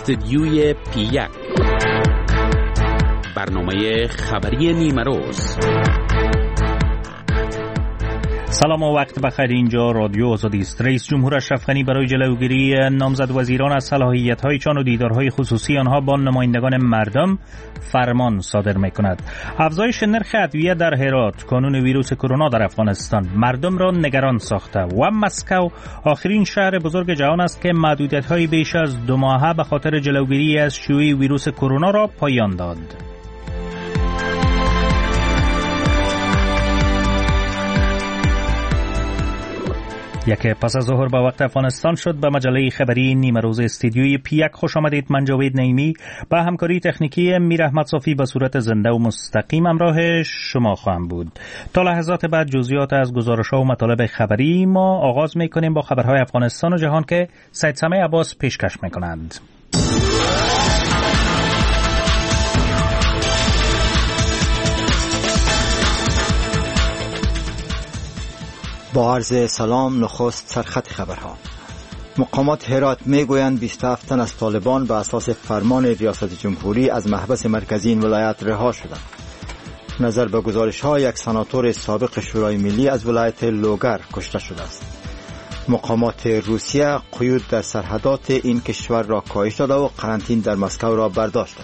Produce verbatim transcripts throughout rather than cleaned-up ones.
استدیوی پی یک، برنامه خبری نیمه روز. سلام و وقت بخیر. اینجا رادیو آزادی است. رئیس جمهور اشرف غنی برای جلوگیری نامزد وزیران از صلاحیت‌هایشان و دیدارهای خصوصی آنها با نمایندگان مردم فرمان صادر می‌کند. افزایش نرخ ادویه در هرات، کانون ویروس کرونا در افغانستان مردم را نگران ساخته و مسکو آخرین شهر بزرگ جهان است که محدودیت‌های بیش از دو ماهه به خاطر جلوگیری از شیوع ویروس کرونا را پایان داد. یک پس از ظهر به وقت افغانستان شد. به مجله خبری نیمه روز استودیوی پی یک خوش آمدید. من جاوید نعیمی با همکاری تکنیکی میر احمد صافی به صورت زنده و مستقیم همراه شما خواهم بود. تا لحظات بعد جزئیات از گزارش‌ها و مطالب خبری ما آغاز می‌کنیم با خبرهای افغانستان و جهان که سید سمیع عباس پیشکش می‌کنند. با عرض سلام، نخست سرخط خبرها. مقامات هرات میگویند بیست و هفت تن از طالبان به اساس فرمان ریاست جمهوری از محبس مرکزی این ولایت رها شدند. نظر به گزارش‌ها، یک سناتور سابق شورای ملی از ولایت لوگر کشته شده است. مقامات روسیه قیود در سرحدات این کشور را کاهش داده و قرنطینه در مسکو را برداشت.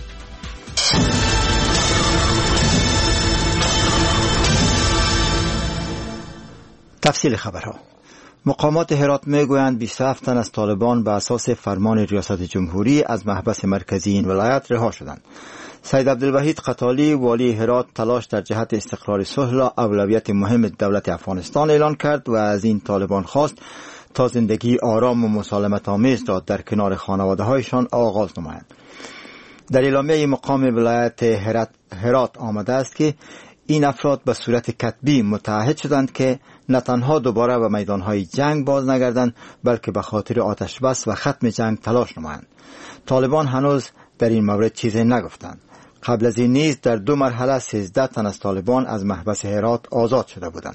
تفصیل خبرها. مقامات هرات میگویند بیست و هفت تن از طالبان به اساس فرمان ریاست جمهوری از محبس مرکزی این ولایت رها شدند. سید عبدالوحید قتالی والی هرات تلاش در جهت استقرار صلح را اولویت مهم دولت افغانستان اعلان کرد و از این طالبان خواست تا زندگی آرام و مسالمت آمیز را در کنار خانواده هایشان آغاز نمایند. در اعلامیه مقام ولایت هرات, هرات آمده است که این افراد به صورت کتبی متعهد شدند که نه تنها دوباره به میدانهای جنگ باز نگردند بلکه به خاطر آتش بس و ختم جنگ تلاش نمایند. طالبان هنوز در این مورد چیزی نگفتند. قبل از این نیز در دو مرحله سیزده تن از طالبان از محبس هرات آزاد شده بودند.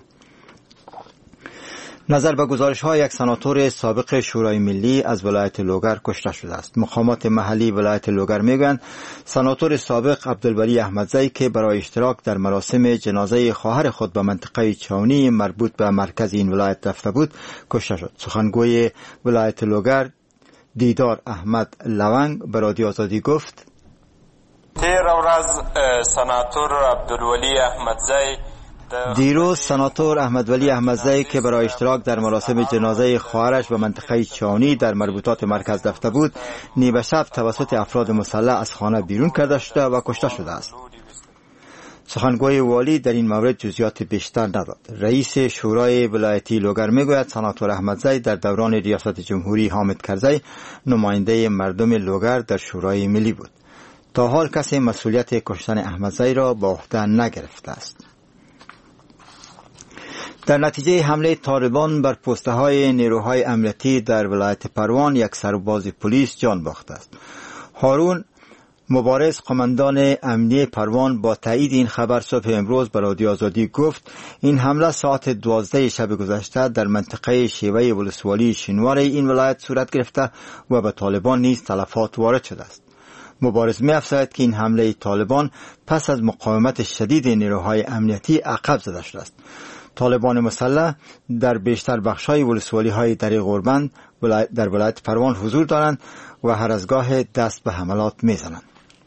نظر به گزارش‌های، یک سناتور سابق شورای ملی از ولایت لوگر کشته شده است. مقامات محلی ولایت لوگر میگویند سناتور سابق عبدالولی احمدزی که برای اشتراک در مراسم جنازه خواهر خود به منطقه چاونی مربوط به مرکز این ولایت رفته بود کشته شد. سخنگوی ولایت لوگر دیدار احمد لونگ به رادیو آزادی گفت: تیر ورځ سناتور عبدالولی احمدزی دیروز سناتور احمدولی احمدزی که برای اشتراک در مراسم جنازه خواهرش به منطقه چاونی در مربوطات مرکز رفته بود نیمه شب توسط افراد مسلح از خانه بیرون کرده شده و کشته شده است. سخنگوی والی در این مورد جزئیات بیشتر نداد. رئیس شورای ولایتی لوگر میگوید سناتور احمدزی در دوران ریاست جمهوری حامد کرزی نماینده مردم لوگر در شورای ملی بود. تا حال کسی مسئولیت کشتن احمدزی را به عهده نگرفته است. در نتیجه حمله طالبان بر پسته های نیروهای امنیتی در ولایت پروان یک سرباز پلیس جان باخته است. هارون مبارز قماندان امنیه پروان با تایید این خبر صبح امروز به رادیو آزادی گفت این حمله ساعت دوازده شب گذشته در منطقه شیوه ولسوالی شینوار این ولایت صورت گرفته و به طالبان نیز تلفات وارد شده است. مبارز می افزاید که این حمله طالبان پس از مقاومت شدید نیروهای امنیتی عقب زده شده است. طالبان مسلح در بیشتر بخش‌های ولسوالی‌های دره غوربند در ولایت پروان حضور دارند و هر از گاه دست به حملات می‌زنند.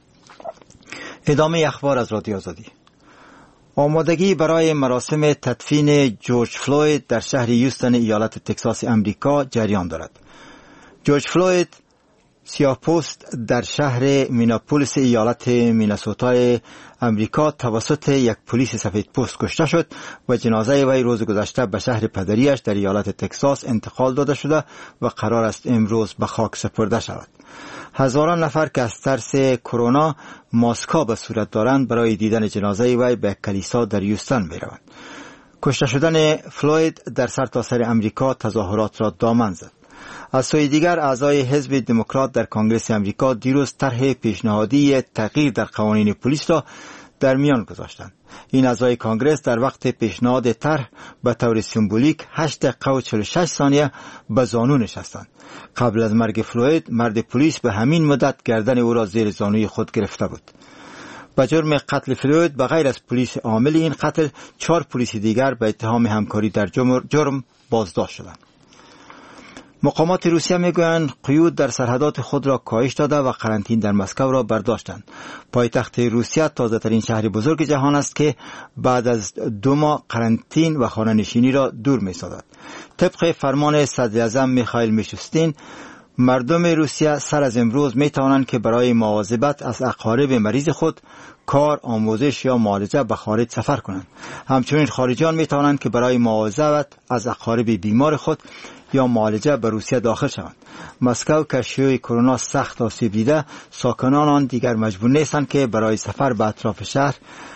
ادامه اخبار از رادیو آزادی. آمادگی برای مراسم تدفین جورج فلوید در شهر هیوستن ایالت تگزاس امریکا جریان دارد. جورج فلوید سیاه‌پوست در شهر میناپولیس ایالت مینسوتا امریکا توسط یک پلیس سفیدپوست کشته شد و جنازه وی روز گذشته به شهر پدریش در ایالت تگزاس انتقال داده شده و قرار است امروز به خاک سپرده شود. هزاران نفر که از ترس کرونا ماسک‌ها به صورت دارند برای دیدن جنازه وی به کلیسا در هیوستن می‌روند. کشته شدن فلوید در سرتاسر امریکا تظاهرات را دامن زد. از سوی دیگر اعضای حزب دموکرات در کنگره امریکا دیروز طرح پیشنهادی تغییر در قوانین پلیس را در میان گذاشتند. این اعضای کانگرس در وقت پیشنهاد طرح به طور سمبولیک هشت دقیقه و چهل و شش ثانیه به زانو نشستند. قبل از مرگ فلوید مرد پلیس به همین مدت گردن او را زیر زانوی خود گرفته بود. به جرم قتل فلوید به غیر از پلیس عامل این قتل چهار پلیس دیگر به اتهام همکاری در جرم بازداشت شدند. مقامات روسیه میگویند قیود در سرحدات خود را کاهش داده و قرنطین در مسکو را برداشتند. پایتخت روسیه تازه ترین شهر بزرگ جهان است که بعد از دو ماه قرنطین و خانه نشینی را دور می سازد. طبق فرمان صدر اعظم میخائیل میشوستین، مردم روسیه سر از امروز می توانند که برای مواظبت از اقارب مریض خود کار، آموزش یا معالجه به خارج سفر کنند. همچنین خارجیان می توانند که برای مواظبت از اقارب بیمار خود یا معالجه به روسیه داخل شوند. مسکو که شیوع کرونا سخت آسیب دیده، ساکنان آن دیگر مجبور نیستند که برای سفر به اطراف شهر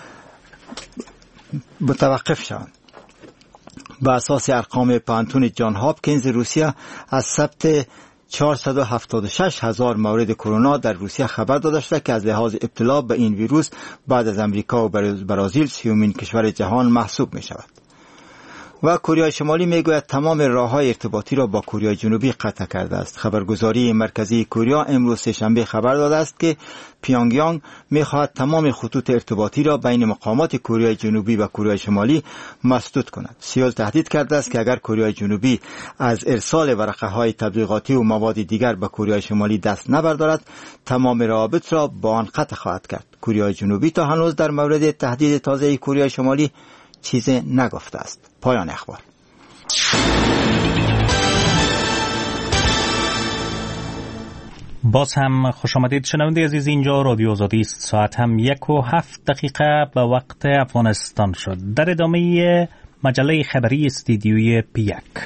متوقف شوند. به اساس ارقام پانتون جان هاپکینز روسیه، از ثبت چهارصد و هفتاد و شش هزار مورد کرونا در روسیه خبر داده شده که از لحاظ ابتلا به این ویروس بعد از امریکا و برزیل سیومین کشور جهان محسوب می شود. و کره شمالی میگوید تمام راه‌های ارتباطی را با کره جنوبی قطع کرده است. خبرگزاری مرکزی کره امروز سه‌شنبه خبر داده است که پیونگیانگ می‌خواهد تمام خطوط ارتباطی را بین مقامات کره جنوبی و کره شمالی مسدود کند. سئول تهدید کرده است که اگر کره جنوبی از ارسال ورقه‌های تبلیغاتی و مواد دیگر به کره شمالی دست نبردارد، تمام روابط را با آن قطع خواهد کرد. کره جنوبی تا هنوز در مورد تهدید تازه کره شمالی چیزی نگفته است. پایان اخبار. باز هم خوش آمدید شنونده عزیز، اینجا رادیو آزادی است. ساعت هم یک و هفت دقیقه به وقت افغانستان شد. در ادامه مجله خبری استودیوی پیک.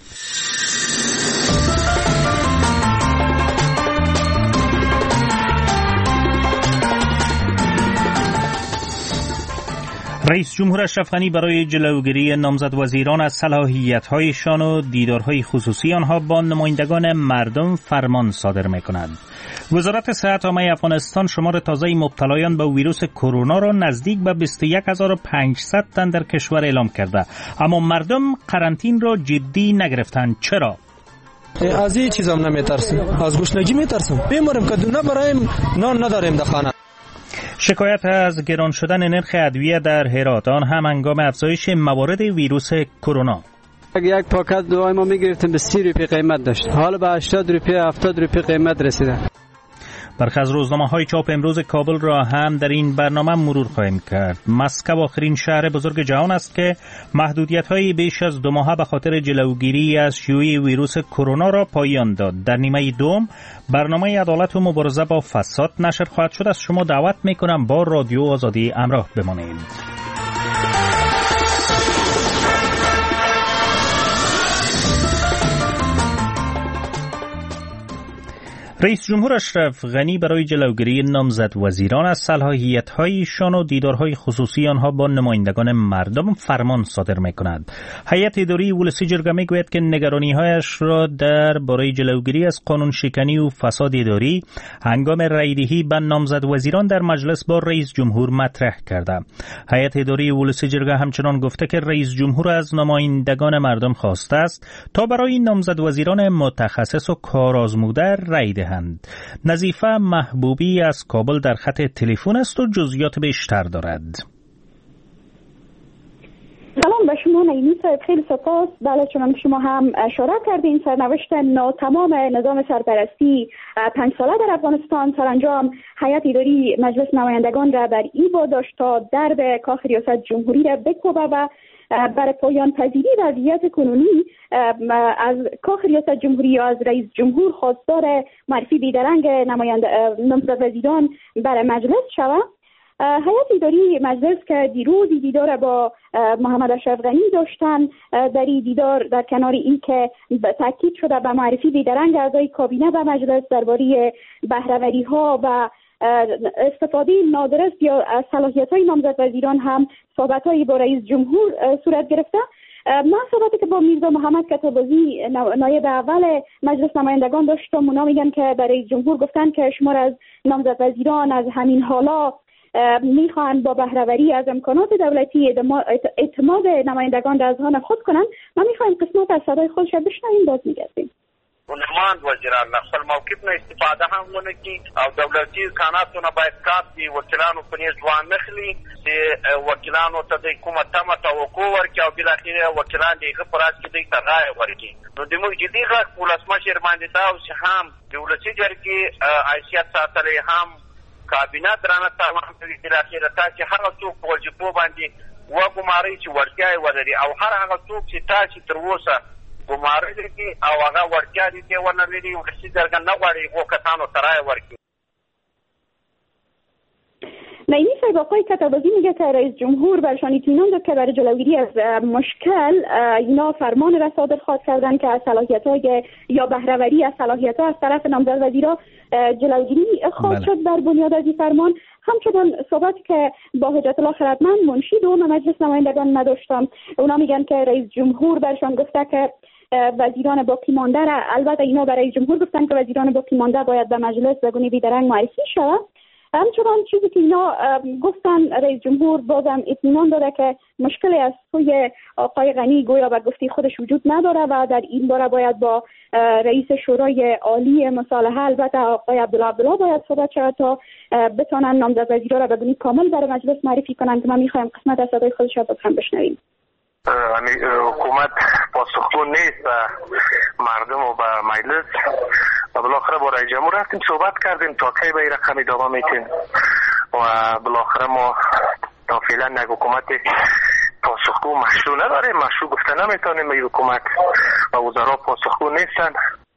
رئیس جمهور اشرف غنی برای جلوگیری نامزد وزیران از صلاحیت‌هایشان و دیدارهای خصوصی آنها با نمایندگان مردم فرمان صادر می‌کند. وزارت صحت عامه افغانستان شمار تازه مبتلایان به ویروس کرونا را نزدیک به بیست و یک هزار و پانصد تن در کشور اعلام کرده، اما مردم قرنطین را جدی نگرفتند. چرا؟ از این چیزا نمی‌ترسیم، از گشنگی می‌ترسیم. بیماریم که دونه برایم نان نداریم در خانه. شکایت از گران شدن نرخ ادویه در هرات، آن هم هنگام افزایش موارد ویروس کرونا. یک پاکت دوای ما میگرفتیم به سی روپیه قیمت داشت، حالا به هشتاد روپیه هفتاد روپیه قیمت رسیده. برخی از روزنامه‌های چاپ امروز کابل را هم در این برنامه مرور خواهیم کرد. مسکو آخرین شهر بزرگ جهان است که محدودیت‌های بیش از دو ماهه به خاطر جلوگیری از شیوع ویروس کرونا را پایان داد. در نیمه دوم برنامه عدالت و مبارزه با فساد نشر خواهد شد. از شما دعوت می‌کنم با رادیو آزادی همراه بمانید. رئیس جمهور اشرف غنی برای جلوگیری نامزد وزیران از صلاحیت‌هایشان و دیدارهای خصوصی آنها با نمایندگان مردم فرمان صادر می‌کند. هیئت اداری ولسی جرگه می‌گوید که نگرانی‌هایش را درباره جلوگیری از قانون شکنی و فساد اداری هنگام رأی‌دهی به نامزد وزیران در مجلس با رئیس جمهور مطرح کرده. هیئت اداری ولسی جرگه همچنان گفته که رئیس جمهور از نمایندگان مردم خواسته است تا برای نامزد وزیران متخصص و کارآزموده رأی دهند. نظیفه محبوبی از کابل در خط تلفن است و جزئیات بیشتر دارد. سلام به شما نعیمی صاحب، خیلی سپاس. بله، چون شما هم اشاره کردین، سرنوشت ناتمام نظام سرپرستی پنج ساله در افغانستان سرانجام هیئت اداری مجلس نمایندگان را بر ای واداشت تا درب کاخ ریاست جمهوری را بکوبه و برای پایان پذیری وضعیت کنونی از کاخ ریاست جمهوری یا از رئیس جمهور خواستار معرفی بیدرنگ نماینده نامزد وزیران برای مجلس شود. هیئت اداری مجلس که دیروز دیدار با محمد اشرف غنی داشتن، در این دیدار در کنار این که تاکید شده به معرفی بیدرنگ اعضای کابینه به مجلس درباره بهره‌وری ها و استفاده نادرست یا صلاحیت‌های نامزد وزیران هم صحبت‌هایی با رئیس جمهور صورت گرفته. من صحبتی که با میرزا محمد کتابازی نایب اول مجلس نمایندگان داشتم، اونا میگن که برای رئیس جمهور گفتن که شمار از نامزد وزیران از همین حالا میخواهند با بهره‌وری از امکانات دولتی اعتماد نمایندگان در اذهان خود کنند. ما میخوایم قسمت از صدای خودش بشنویم، باز میگردیم. ونمان وزیران خپل موقف نه استفاده هم ونه کی او دولتي کاناتونه باید کار دي وکیلانو په نیز ځوان نخلي چې وکیلانو ته د کومه تمه توقع ورکړي او بل اخر وکیلان دغه پراس کې د تغای ورکړي. نو د موږ جدي غږ ولسمشر باندې دا او چې هم دولتي جرګې حیثیت ساتلې هم کابینه درانه تمام د اخر ته چې هغه څوک په وظیفو باندې وګماري چې ورتیا ولري او هر هغه څوک چې تاسو تر اوسه ګماري دي او هغه ورتیا دي ونه لري او چې درګه نه غواړي او کتانو ترای ورکړي. نعیمی صاحب، آقای کتابازی میگه که رئیس جمهور برشان اطمینان داد که برای جلوگیری از مشکل اینا فرمان را صادر خواهد کردن که از صلاحیت‌های یا بهره‌وری از صلاحیت‌ها از طرف نامزد وزیرا جلوگیری خواهد شد بر بنیاد از این فرمان. همچنان صحبتی که با حجت الله خردمند منشی دوم مجلس نمایندگان نداشتم، اونا میگن که رئیس جمهور برشان گفته که وزیران باقی مانده را، البته اینا برای رئیس جمهور گفتن که وزیران باقی مانده باید به مجلس به گونه بیدرنگ معرفی شود. همچنان چیزی که اینا گفتن رئیس جمهور بازم اطمینان داده که مشکلی از سوی آقای غنی گویا به گفته خودش وجود نداره و در این باره باید با رئیس شورای عالی مصالحه البته آقای عبدالله عبدالله باید صحبت شود تا بتونن نامزد وزیرا را به گونه کامل برای مجلس معرفی کنند که ما میخوایم قسمت از صدای خودش را هم بشنویم. حکومت پاسخگو نیست به مردم و به مجلس و بالاخره با رئیس جمهور رفتیم صحبت کردیم تا کی به این رقم ادامه میتیم و بالاخره ما تا فعلا یک حکومت پاسخگو مشروع نداریم، مشروع گفته نمیتونیم این حکومت و وزرا پاسخگو نیستن.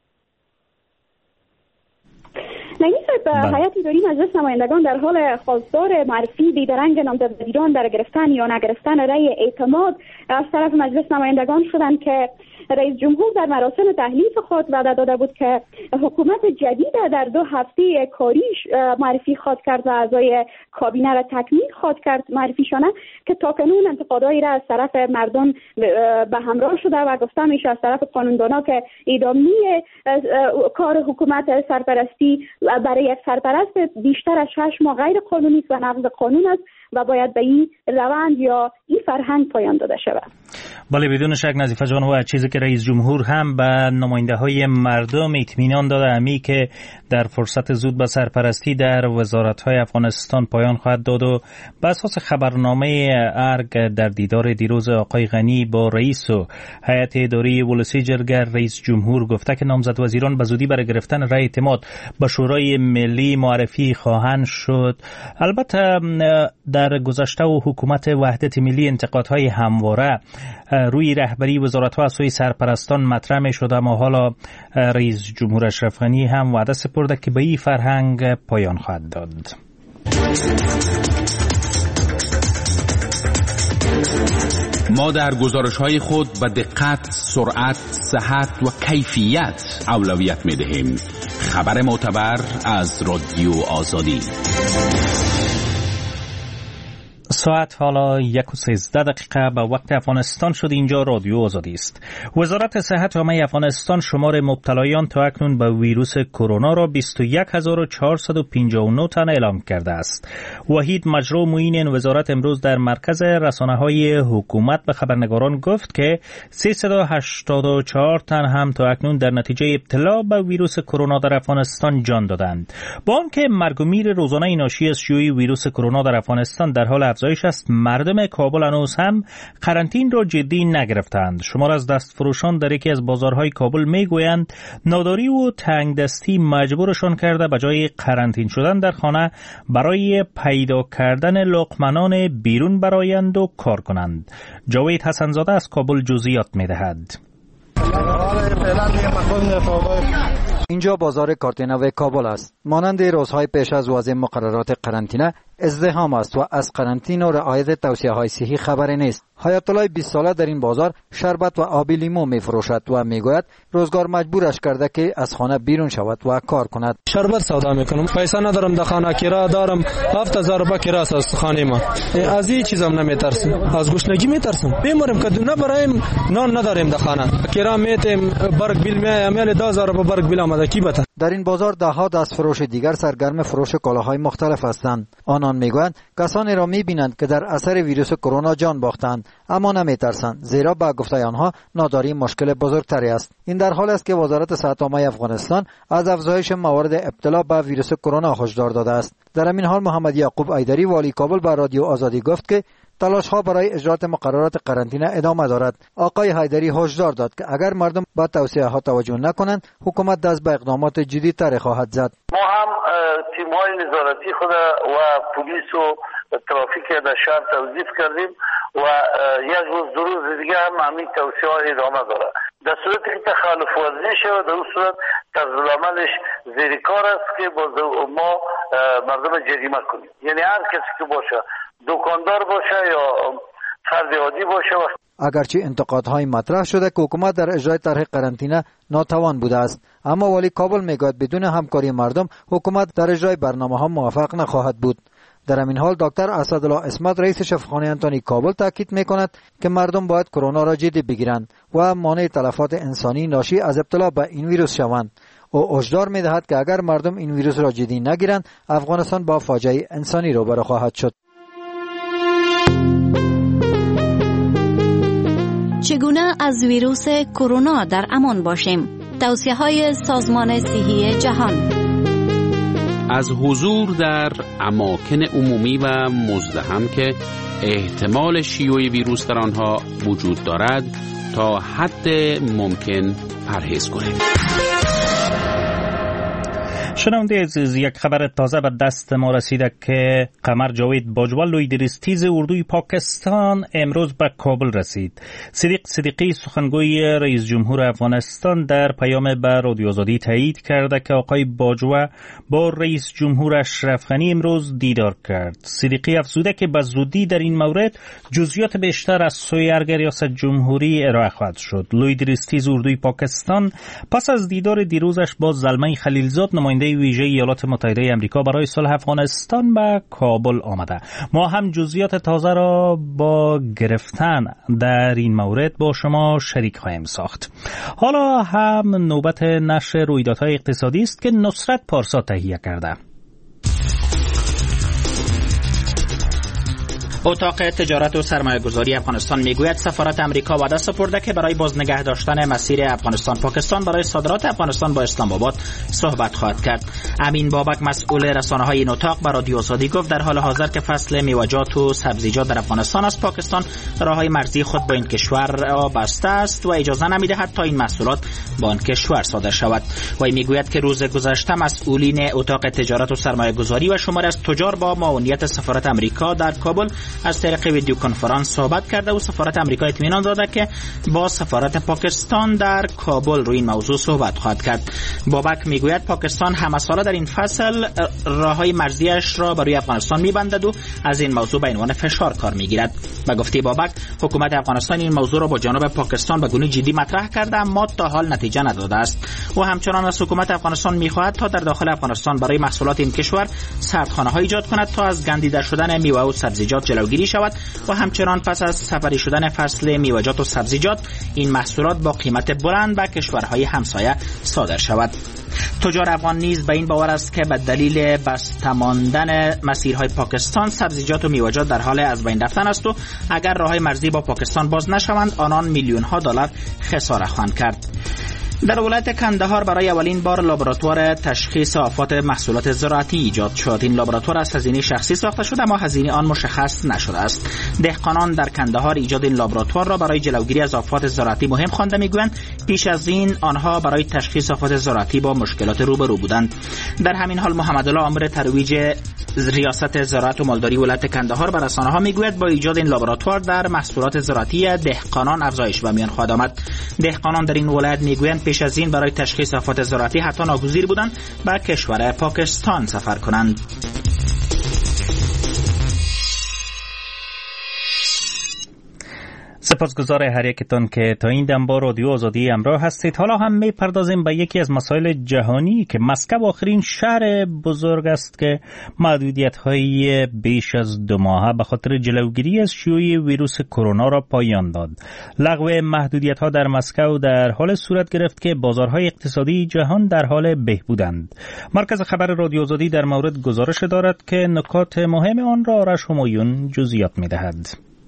نعیمی صاحب، هیئت اداری مجلس نمایندگان در حال خواستار معرفی بیدرنگ نامزد وزیران در گرفتن یا نگرفتن رأی اعتماد از طرف مجلس نمایندگان شدند که رئیس جمهور در مراسم تحلیف خود وعده داده بود که حکومت جدید در دو هفته کاریش معرفی خواهد کرد و اعضای کابینه را تکمیل خواهد کرد معرفیشانه که تاکنون انتقادایی را از طرف مردم به همراه شده و گفته میشه از طرف قانوندانا که ادامه کار حکومت سرپرستی برای یک سرپرست بیشتر از شش ماه غیر قانونی است و نقض قانون است و باید به این روند یا این فرهنگ پایان داده شود. بله، بدون شک نظیفه جان، و چیزی که رئیس جمهور هم به نماینده های مردم اطمینان داده امی که در فرصت زود به سرپرستی در وزارت های افغانستان پایان خواهد داد و به اساس خبرنامه ارگ در دیدار دیروز آقای غنی با رئیس و هیئت اداری ولسی جرگه، رئیس جمهور گفته که نامزد وزیران به زودی برای گرفتن رأی اعتماد به شورای ملی معرفی خواهند شد. البته در گذشته و حکومت وحدت ملی انتقادهای همواره روی رهبری وزارت‌ها از سوی سرپرستان مطرح می‌شد، اما حالا رئیس جمهور اشرف غنی هم وعده سپرده که به این فرهنگ پایان خواهد داد. ما در گزارش‌های خود به دقت، سرعت، صحت و کیفیت اولویت می‌دهیم. خبر معتبر از رادیو آزادی. ساعت حالا یک و سیزده دقیقه به وقت افغانستان شد. اینجا رادیو آزادی است. وزارت صحت عامه افغانستان شمار مبتلایان تا اکنون به ویروس کرونا را بیست و یک هزار و چهارصد و پنجاه و نه تن اعلام کرده است. وحید مجرو معین این وزارت امروز در مرکز رسانه‌های حکومت به خبرنگاران گفت که سیصد و هشتاد و چهار تن هم تا اکنون در نتیجه ابتلا به ویروس کرونا در افغانستان جان دادند. با آنکه مرگ و میر روزانه ناشی از شیوع ویروس کرونا در افغانستان در حال افزایش است، مردم کابل هنوز هم قرنطین را جدی نگرفتند. شمار از دستفروشان در یکی از بازارهای کابل میگویند ناداری و تنگ دستی مجبورشان کرده به جای قرنطین شدن در خانه برای پیدا کردن لقمنان بیرون برایند و کار کنند. جاوید حسنزاده از کابل جزئیات میدهد. اینجا بازار کارتینو کابل است. مانند روزهای پیش از وضع مقررات قرنطینه ازدحام است و از قرنطینه و رعایت توصیه‌های صحی خبری نیست. حیات الله بیست ساله در این بازار شربت و آب لیمو می فروشد و می گوید روزگار مجبورش کرده که از خانه بیرون شود و کار کند. شربت سودا میکنم، پیسه ندارم، در خانه کرایه دارم، هفت هزار روپیه کرایه است از خانه ما. از این چیزام نمیترسم، از گشنگی میترسم. بیمارم که دونه برایم نان نداریم در خانه، کرایه میتیم، برگ بیل میایم، دو هزار روپیه برگ بیل آمده کی بته. در این بازار ده ها دست فروش دیگر سرگرم فروش کالاهای مختلف هستند. آنان میگویند کسانی را میبینند که در اثر ویروس کرونا جان باختند اما نمیترسند، زیرا با گفته آنها ناداری مشکل بزرگتری است. این در حالی است که وزارت صحت عامه افغانستان از افزایش موارد ابتلا به ویروس کرونا هشدار داده است. در همین حال محمد یعقوب ایدری والی کابل به رادیو آزادی گفت که تلاش ها برای اجرات مقررات قرنطینه ادامه دارد. آقای حیدری هشدار داد که اگر مردم به توصیه ها توجه نکنند حکومت دست به اقدامات جدی تر خواهد زد. ما هم تیم های نظارتی خود و پلیس و ترافیک در شهر توظیف کردیم و یک روز دو روز دیگه هم همین توصیه ها ادامه دارد. در صورتی که تخالف ورزش شود در اون صورت طرز العملش زیر کار است که ما مردم جریمه کنیم. یعنی هر کسی که باشه، دکاندار باشه یا فرد عادی باشه. اگرچه انتقادهای مطرح شده که حکومت در اجرای طرح قرنطینه ناتوان بوده است، اما والی کابل میگوید بدون همکاری مردم حکومت در اجرای برنامه‌ها موفق نخواهد بود. در همین حال دکتر اسدالله اسمت رئیس شفاخانه انتونی کابل تاکید میکند که مردم باید کرونا را جدی بگیرند و مانع تلفات انسانی ناشی از ابتلا به این ویروس شوند. او هشدار میدهد که اگر مردم این ویروس را جدی نگیرند افغانستان با فاجعه انسانی روبرو خواهد شد. چگونه از ویروس کرونا در امان باشیم؟ توصیه‌های سازمان صحی جهان. از حضور در اماکن عمومی و مزدحم که احتمال شیوع ویروس در آنها وجود دارد تا حد ممکن پرهیز کنیم. شنونده عزیز، یک خبر تازه به دست ما رسیده که قمر جاوید باجوا لویدریستیز اردوی پاکستان امروز به کابل رسید. صدیق صدیقی سخنگوی رئیس جمهور افغانستان در پیام به رادیو آزادی تایید کرده که آقای باجوا با رئیس جمهور اشرف غنی امروز دیدار کرد. صدیقی افزوده که به زودی در این مورد جزئیات بیشتر از سوی ارگ ریاست جمهوری ارائه خواهد شد. لویدریستیز اردوی پاکستان پس از دیدار دیروزش با زلمه خلیلزاد نماینده ویژه ایالات متحده آمریکا برای صلح افغانستان به کابل آمده. ما هم جزئیات تازه را با گرفتن در این مورد با شما شریک خواهیم ساخت. حالا هم نوبت نشر رویدادهای اقتصادی است که نصرت پارسا تهیه کرده. اتاق تجارت و سرمایه‌گذاری افغانستان میگوید سفارت امریکا وعده سپرده که برای بازنگه داشتن مسیر افغانستان پاکستان برای صادرات افغانستان با اسلام آباد صحبت خواهد کرد. امین بابک مسئول رسانه‌های این اتاق به رادیو آزادی گفت در حال حاضر که فصل میوه‌جات و سبزیجات در افغانستان از پاکستان راههای مرزی خود با این کشور بسته است و اجازه نمی‌دهد تا این محصولات با آن کشور صادر شود. و میگوید که روز گذشته مسئولین اتاق تجارت و سرمایه‌گذاری و شماری از تجار با معاونیت سفارت امریکا در کابل از طریق ویدیو کنفرانس صحبت کرده و سفارت امریکا اطمینان داده که با سفارت پاکستان در کابل روی این موضوع صحبت خواهد کرد. بابک میگوید پاکستان همه ساله در این فصل راههای مرزیش را برای افغانستان میبندد و از این موضوع به عنوان فشار کار میگیرد. به گفته بابک حکومت افغانستان این موضوع را با جانب پاکستان به گونه جدی مطرح کرده اما تا حال نتیجه نداده است. و همچنان از حکومت افغانستان میخواهد تا در داخل افغانستان برای محصولات این کشور سردخانه‌ها ایجاد کند تا از گندیده شدن میوه و سبزیجات جلوگیری شود و همچنان پس از سپری شدن فصل میوه‌جات و سبزیجات این محصولات با قیمت بلند به کشورهای همسایه صادر شود. تجار افغان نیز به این باور است که به دلیل بسته ماندن مسیرهای پاکستان سبزیجات و میوه‌جات در حال از بین رفتن است و اگر راههای مرزی با پاکستان باز نشوند آنان میلیون ها دلار خساره خواهند کرد. در ولایت کندهار برای اولین بار لابراتوار تشخیص آفات محصولات زراعتی ایجاد شد. این لابراتوار از هزینه شخصی ساخته شده اما هزینه آن مشخص نشده است. دهقانان در کندهار ایجاد این لابراتوار را برای جلوگیری از آفات زراعتی مهم خوانده میگویند پیش از این آنها برای تشخیص آفات زراعتی با مشکلات روبرو بودند. در همین حال محمد الله آمر ترویج ریاست زراعت و مالداری ولایت کندهار بر رسانه‌ها میگوید با ایجاد این لابراتوار در محصولات زراعتی دهقانان افزایش به میان خواهد آمد. دهقانان در این ولایت میگویند پیش از این برای تشخیص آفات زراعتی حتی ناگزیر بودند به کشور پاکستان سفر کنند. سپاسگزار هر یکتان که تا این دم با رادیو آزادی همراه هستید. حالا هم میپردازیم به یکی از مسائل جهانی که مسکو آخرین شهر بزرگ است که محدودیت‌های بیش از دو ماهه به خاطر جلوگیری از شیوع ویروس کرونا را پایان داد. لغو محدودیت‌ها در مسکو در حال صورت گرفت که بازارهای اقتصادی جهان در حال بهبودند. مرکز خبر رادیو آزادی در مورد گزارش دارد که نکات مهم آن را آرش همایون جزئیات می‌دهد.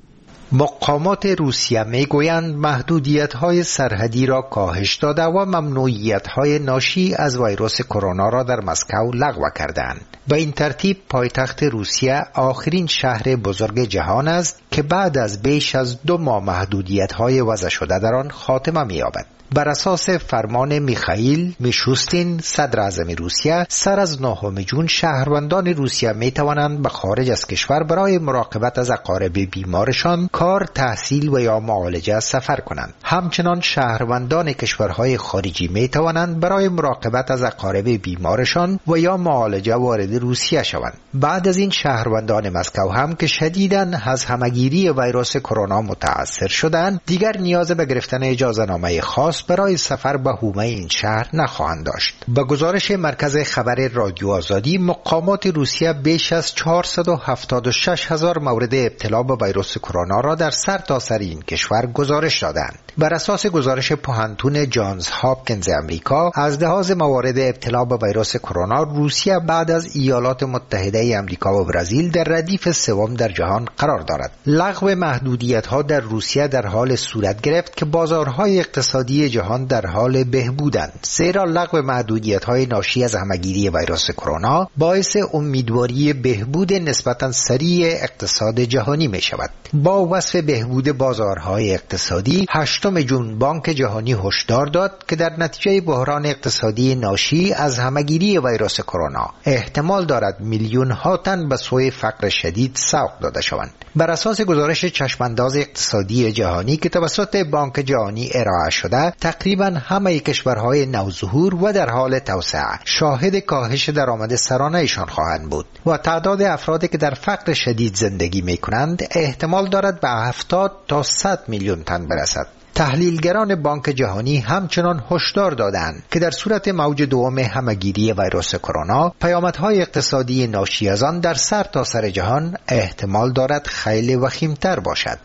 مقامات روسیه میگویند محدودیت‌های سرحدی را کاهش داده و ممنوعیت‌های ناشی از ویروس کرونا را در مسکو لغو کردند. به این ترتیب پایتخت روسیه آخرین شهر بزرگ جهان است که بعد از بیش از دو ماه محدودیت‌های وضع شده در آن خاتمه می‌یابد. بر اساس فرمان میخائیل میشوستین صدر اعظم روسیه، سر از نهم جون شهروندان روسیه می توانند به خارج از کشور برای مراقبت از اقارب بیمارشان، کار، تحصیل و یا معالجه سفر کنند. همچنان شهروندان کشورهای خارجی می توانند برای مراقبت از اقارب بیمارشان و یا معالجه وارد روسیه شوند. بعد از این شهروندان مسکو هم که شدیداً از همهگیری ویروس کرونا متاثر شدند، دیگر نیاز به گرفتن اجازه نامه خاص برای سفر به حومه این شهر نخواهند داشت. به گزارش مرکز خبر رادیو آزادی، مقامات روسیه بیش از چهارصد و هفتاد و شش هزار مورد ابتلا به ویروس کرونا را در سرتاسر این کشور گزارش دادند. بر اساس گزارش پوهنتون جانز هاپکینز امریکا، از لحاظ موارد ابتلا به ویروس کرونا، روسیه بعد از ایالات متحده امریکا و برزیل در ردیف سوم در جهان قرار دارد. لغو محدودیت‌ها در روسیه در حال صورت گرفت که بازارهای اقتصادی جهان در حال بهبودند، زیرا لغو محدودیت‌های ناشی از همهگیری ویروس کرونا باعث امیدواری بهبود نسبتاً سریع اقتصاد جهانی می شود. با وصف بهبود بازارهای اقتصادی، هشتم جون بانک جهانی هشدار داد که در نتیجه بحران اقتصادی ناشی از همهگیری ویروس کرونا احتمال دارد میلیون ها تن به سوی فقر شدید سوق داده شوند. بر اساس گزارش چشمانداز اقتصادی جهانی که توسط بانک جهانی ارائه شده، تقریبا همه کشورهای نوظهور و در حال توسعه شاهد کاهش درآمد سرانه‌شان خواهند بود و تعداد افرادی که در فقر شدید زندگی می‌کنند احتمال دارد به هفتاد تا صد میلیون تن برسد. تحلیلگران بانک جهانی همچنان هشدار دادند که در صورت موج دوم همهگیری ویروس کرونا، پیامدهای اقتصادی ناشی از آن در سر تا سر جهان احتمال دارد خیلی وخیم‌تر باشد.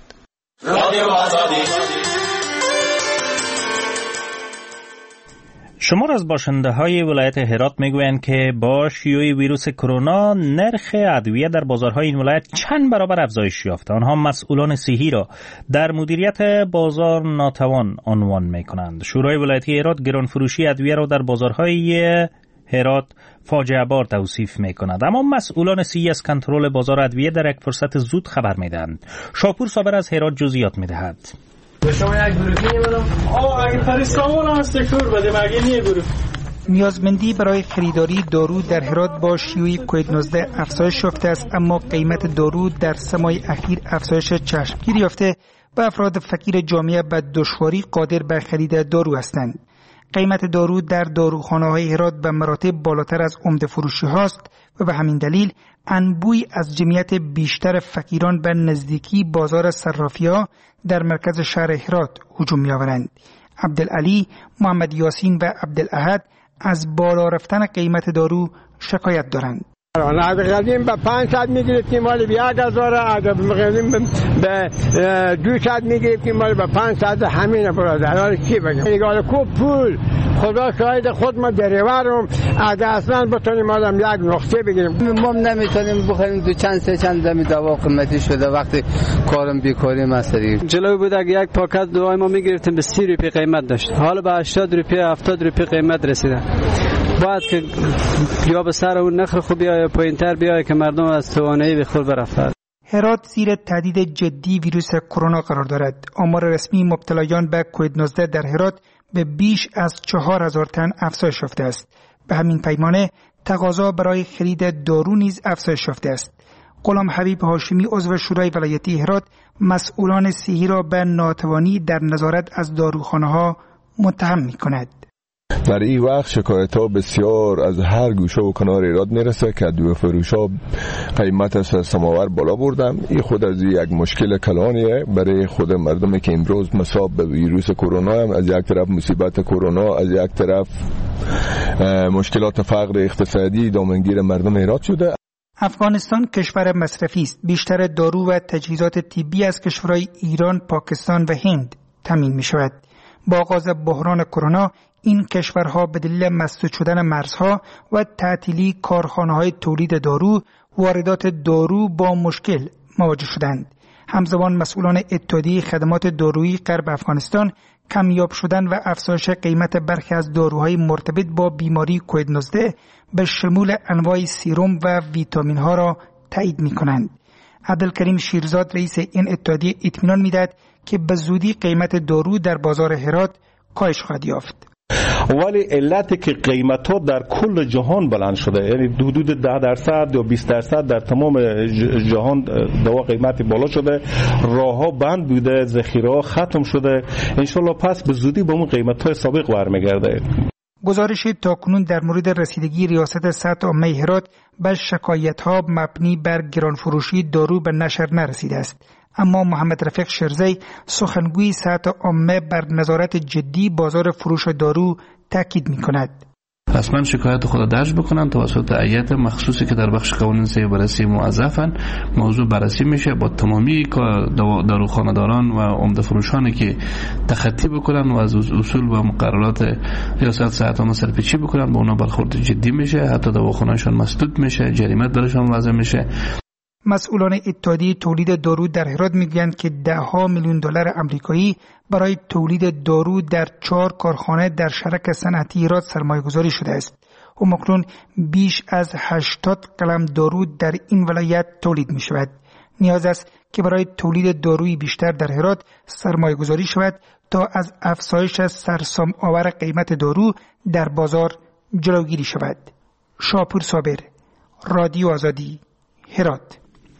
شمار از باشنده های ولایت هرات میگویند که با شیوع ویروس کرونا نرخ ادویه در بازارهای این ولایت چند برابر افزایش یافته. آنها مسئولان صحی را در مدیریت بازار ناتوان عنوان میکنند. شورای ولایتی هرات گرانفروشی ادویه را در بازارهای هرات فاجعه بار توصیف میکند، اما مسئولان صحی از کنترل بازار ادویه در یک فرصت زود خبر میدهند. شاپور صابر از هرات جزئیات میدهد. به شما یک گروهی بدم. آه اگه پریسکامون هست دکتر بده مگه نیه گروه. نیازمندی برای خریداری دارو در هرات با شیوع کووید نوزده افزایش یافته است، اما قیمت دارو در سه ماه اخیر افزایش چشمگیر یافته و افراد فقیر جامعه به دشواری قادر به خرید دارو هستند. قیمت دارو در داروخانه‌های هرات به مراتب بالاتر از عمده فروشی هاست و به همین دلیل انبوی از جمعیت بیشتر فقیران به نزدیکی بازار صرافی‌ها در مرکز شهر هرات هجوم می‌آورند. عبدالعلی، محمد یاسین و عبدالاحد از بالا رفتن قیمت دارو شکایت دارند. اگه قدیم به پنج ساعت میگرفتیم مالی به یک هزاره، اگه قدیم به دو ساعت میگرفتیم مالی به پنج ساعت. همینه برادر، حالا چی بگم؟ اگه کو پول خدا شاید خود ما دریورم، اگه اصلا بتونیم آدم یک نقطه بگیریم. ما نمیتونیم بخوریم، دو چند سه چند دمی دوا قیمتی شده، وقتی کارم بیکاری مستری. جلوی بود اگه یک پاکت دوای ما میگرفتیم به سی روپیه قیمت داشت، حالا به هشتاد روپیه هفتاد روپیه قیمت رسیده. باید که یا به سر اون نخر خوب بیایه پایین‌تر بیایه که مردم از توانایی به خود برفتند. هرات زیر تهدید جدی ویروس کرونا قرار دارد. آمار رسمی مبتلایان به کووید نوزده در هرات به بیش از چهار هزار تن افزایش یافته است. به همین پیمانه تقاضا برای خرید دارو نیز افزایش یافته است. غلام حبیب هاشمی عضو شورای ولایتی هرات مسئولان صحی را به ناتوانی در نظارت از داروخانه‌ها متهم می‌کند. در این وقت شکایت ها بسیار از هر گوشه و کنار ایراد میرسه که دو فروش ها قیمت سماور بالا بردن. این خود از یک مشکل کلانیه برای خود مردمی که امروز مصاب به ویروس کرونا هم، از یک طرف مصیبت کرونا، از یک طرف مشکلات فقر اقتصادی دامنگیر مردم ایراد شده. افغانستان کشور مصرفی است. بیشتر دارو و تجهیزات طبی از کشورهای ایران، پاکستان و هند تامین می شود. با آغاز بحران کرونا این کشورها به دلیل مسدود شدن مرزها و تعطیلی کارخانه‌های تولید دارو، واردات دارو با مشکل مواجه شدند. همزمان مسئولان اتحادیه خدمات دارویی غرب افغانستان کمیاب شدن و افزایش قیمت برخی از داروهای مرتبط با بیماری کووید نوزده به شمول انواع سیروم و ویتامین ها را تایید می کنند. عبدالکریم شیرزاد رئیس این اتحادیه اطمینان می دهد که به زودی قیمت دارو در بازار هرات کاهش خواهد یافت. ولی علتی که قیمت ها در کل جهان بلند شده، یعنی حدود ده درصد یا بیست درصد در تمام جهان دوا قیمتی بالا شده، راه ها بند بوده، ذخیره ها ختم شده. انشالله پس به زودی به اون قیمت های سابق برمیگرده. گزارش تاکنون در مورد رسیدگی ریاست سطح عامه هرات به شکایت ها مبنی بر گرانفروشی دارو به نشر نرسیده است. اما محمد رفیق شرزی سخنگوی سطح عامه بر نظارت جدی بازار فروش دارو تاکید می‌کند. رسما شکایت خود درج بکنن توسط هیئت مخصوصی که در بخش قوانین سه بررسی موظفن. موضوع بررسی میشه با تمامی داروخانه‌داران و عمده فروشانی که تخطی بکنن و از اصول و مقررات ریاست صحت عامه سرپیچی بکنن، با اونا برخورد جدی میشه، حتی دواخانه‌شان مسدود میشه، جریمه برشان وضع میشه. مسئولان اتحادیه تولید دارو در هرات میگویند که ده ها میلیون دلار آمریکایی برای تولید دارو در چهار کارخانه در شرک صنعتی هرات سرمایه گذاری شده است. همکنون بیش از هشتاد قلم دارو در این ولایت تولید می شود. نیاز است که برای تولید داروی بیشتر در هرات سرمایه گذاری شود تا از افزایش سرسام آور قیمت دارو در بازار جلوگیری شود. شاپور صابر، رادیو آزادی، هرات.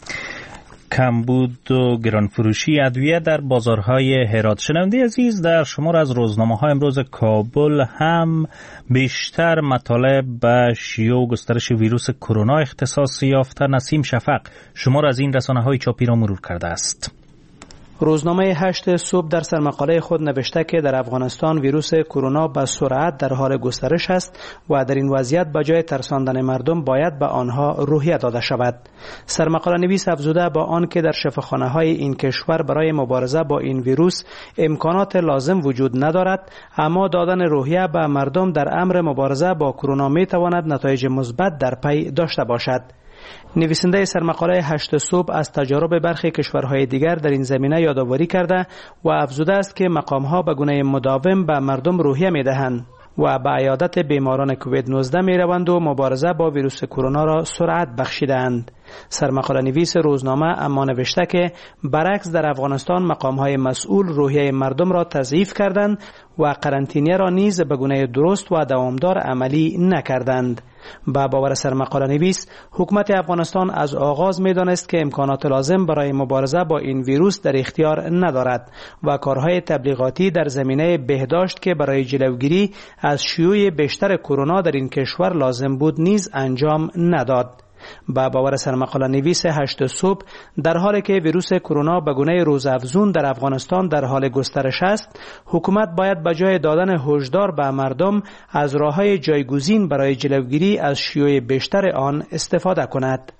کمبود و گرانفروشی ادویه در بازارهای هرات. شنونده عزیز، در شمار از روزنامه‌ها امروز کابل هم بیشتر مطالب به شیوع و گسترش ویروس کرونا اختصاص یافته. نسیم شفق شمار از این رسانه‌های چاپی را مرور کرده است. روزنامه هشت صبح در سرمقاله خود نوشته که در افغانستان ویروس کرونا به سرعت در حال گسترش است و در این وضعیت به جای ترساندن مردم باید به آنها روحیه داده شود. سرمقاله نویس افزوده با آن که در شفاخانه‌های این کشور برای مبارزه با این ویروس امکانات لازم وجود ندارد، اما دادن روحیه به مردم در امر مبارزه با کرونا می تواند نتایج مثبت در پی داشته باشد. نویسنده سرمقاله هشت صبح از تجارب برخی کشورهای دیگر در این زمینه یادآوری کرده و افزوده است که مقامها به گونه مداوم به مردم روحیه می‌دهند و به عیادت بیماران کووید نوزده می‌روند و مبارزه با ویروس کرونا را سرعت بخشیدند. سرمقاله نویس روزنامه اما نوشته که برعکس در افغانستان مقام‌های مسئول روحیه مردم را تضعیف کردند و قرنطینه را نیز به گونه درست و دوامدار عملی نکردند. با باور سرمقاله نویس، حکومت افغانستان از آغاز می‌دانست که امکانات لازم برای مبارزه با این ویروس در اختیار ندارد و کارهای تبلیغاتی در زمینه بهداشت که برای جلوگیری از شیوع بیشتر کرونا در این کشور لازم بود نیز انجام نداد. با باور سرمقاله نویس هشت صبح، در حالی که ویروس کرونا به گونه روزافزون در افغانستان در حال گسترش است، حکومت باید به جای دادن هشدار به مردم از راه‌های جایگزین برای جلوگیری از شیوع بیشتر آن استفاده کند.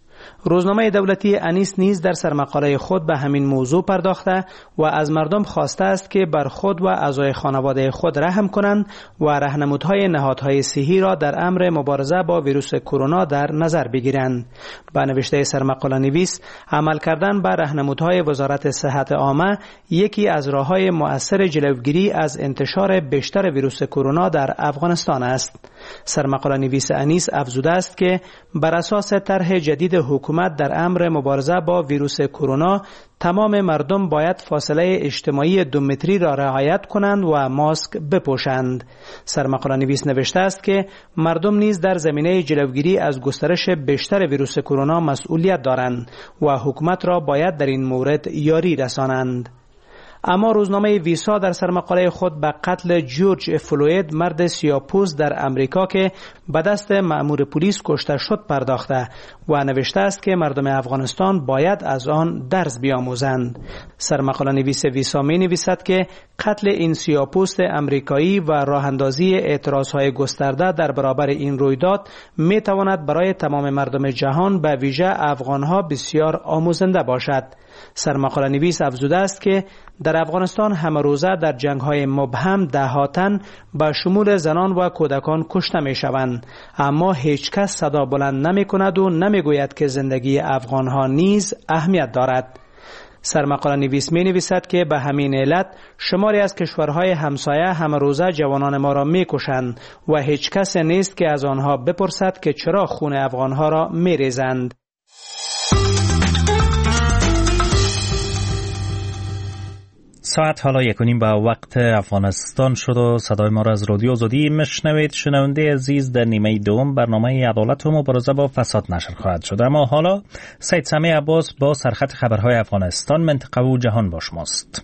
روزنامه دولتی انیس نیز در سرمقاله خود به همین موضوع پرداخته و از مردم خواسته است که بر خود و اعضای خانواده خود رحم کنند و راهنمودهای نهادهای صحی را در امر مبارزه با ویروس کرونا در نظر بگیرند. با نوشته سرمقاله نویس، عمل کردن بر راهنمودهای وزارت صحت عامه یکی از راه‌های مؤثر جلوگیری از انتشار بیشتر ویروس کرونا در افغانستان است. سرمقاله نویس انیس افزوده است که بر اساس طرح جدید حکومت در امر مبارزه با ویروس کرونا، تمام مردم باید فاصله اجتماعی دو متری را رعایت کنند و ماسک بپوشند. سرمقاله نویس نوشته است که مردم نیز در زمینه جلوگیری از گسترش بیشتر ویروس کرونا مسئولیت دارند و حکومت را باید در این مورد یاری رسانند. اما روزنامه ویسا در سرمقاله خود به قتل جورج فلوید مرد سیاه‌پوست در امریکا که به دست مأمور پلیس کشته شد پرداخته و نوشته است که مردم افغانستان باید از آن درس بیاموزند. سرمقاله نویس ویسا می نویسد که قتل این سیاه‌پوست امریکایی و راه اندازی اعتراضهای گسترده در برابر این رویداد می تواند برای تمام مردم جهان به ویژه افغانها بسیار آموزنده باشد. سرمقاله نویس افزوده است که در افغانستان همه روزه در جنگ‌های مبهم ده‌ها تن به شمول زنان و کودکان کشته می‌شوند، اما هیچ کس صدا بلند نمی‌کند و نمی‌گوید که زندگی افغان‌ها نیز اهمیت دارد. سرمقاله نویس می نویسد که به همین علت شماری از کشورهای همسایه همه روزه جوانان ما را می کشند و هیچ کس نیست که از آنها بپرسد که چرا خون افغانها را می ریزند. ساعت حالا یکونیم به وقت افغانستان شد و صدای ما را از رادیو آزادی مشنوید. شنونده عزیز، در نیمه دوم برنامه عدالت و مبارزه با فساد نشر خواهد شد، اما حالا سید سمیع عباس با سرخط خبرهای افغانستان، منطقه و جهان با شماست.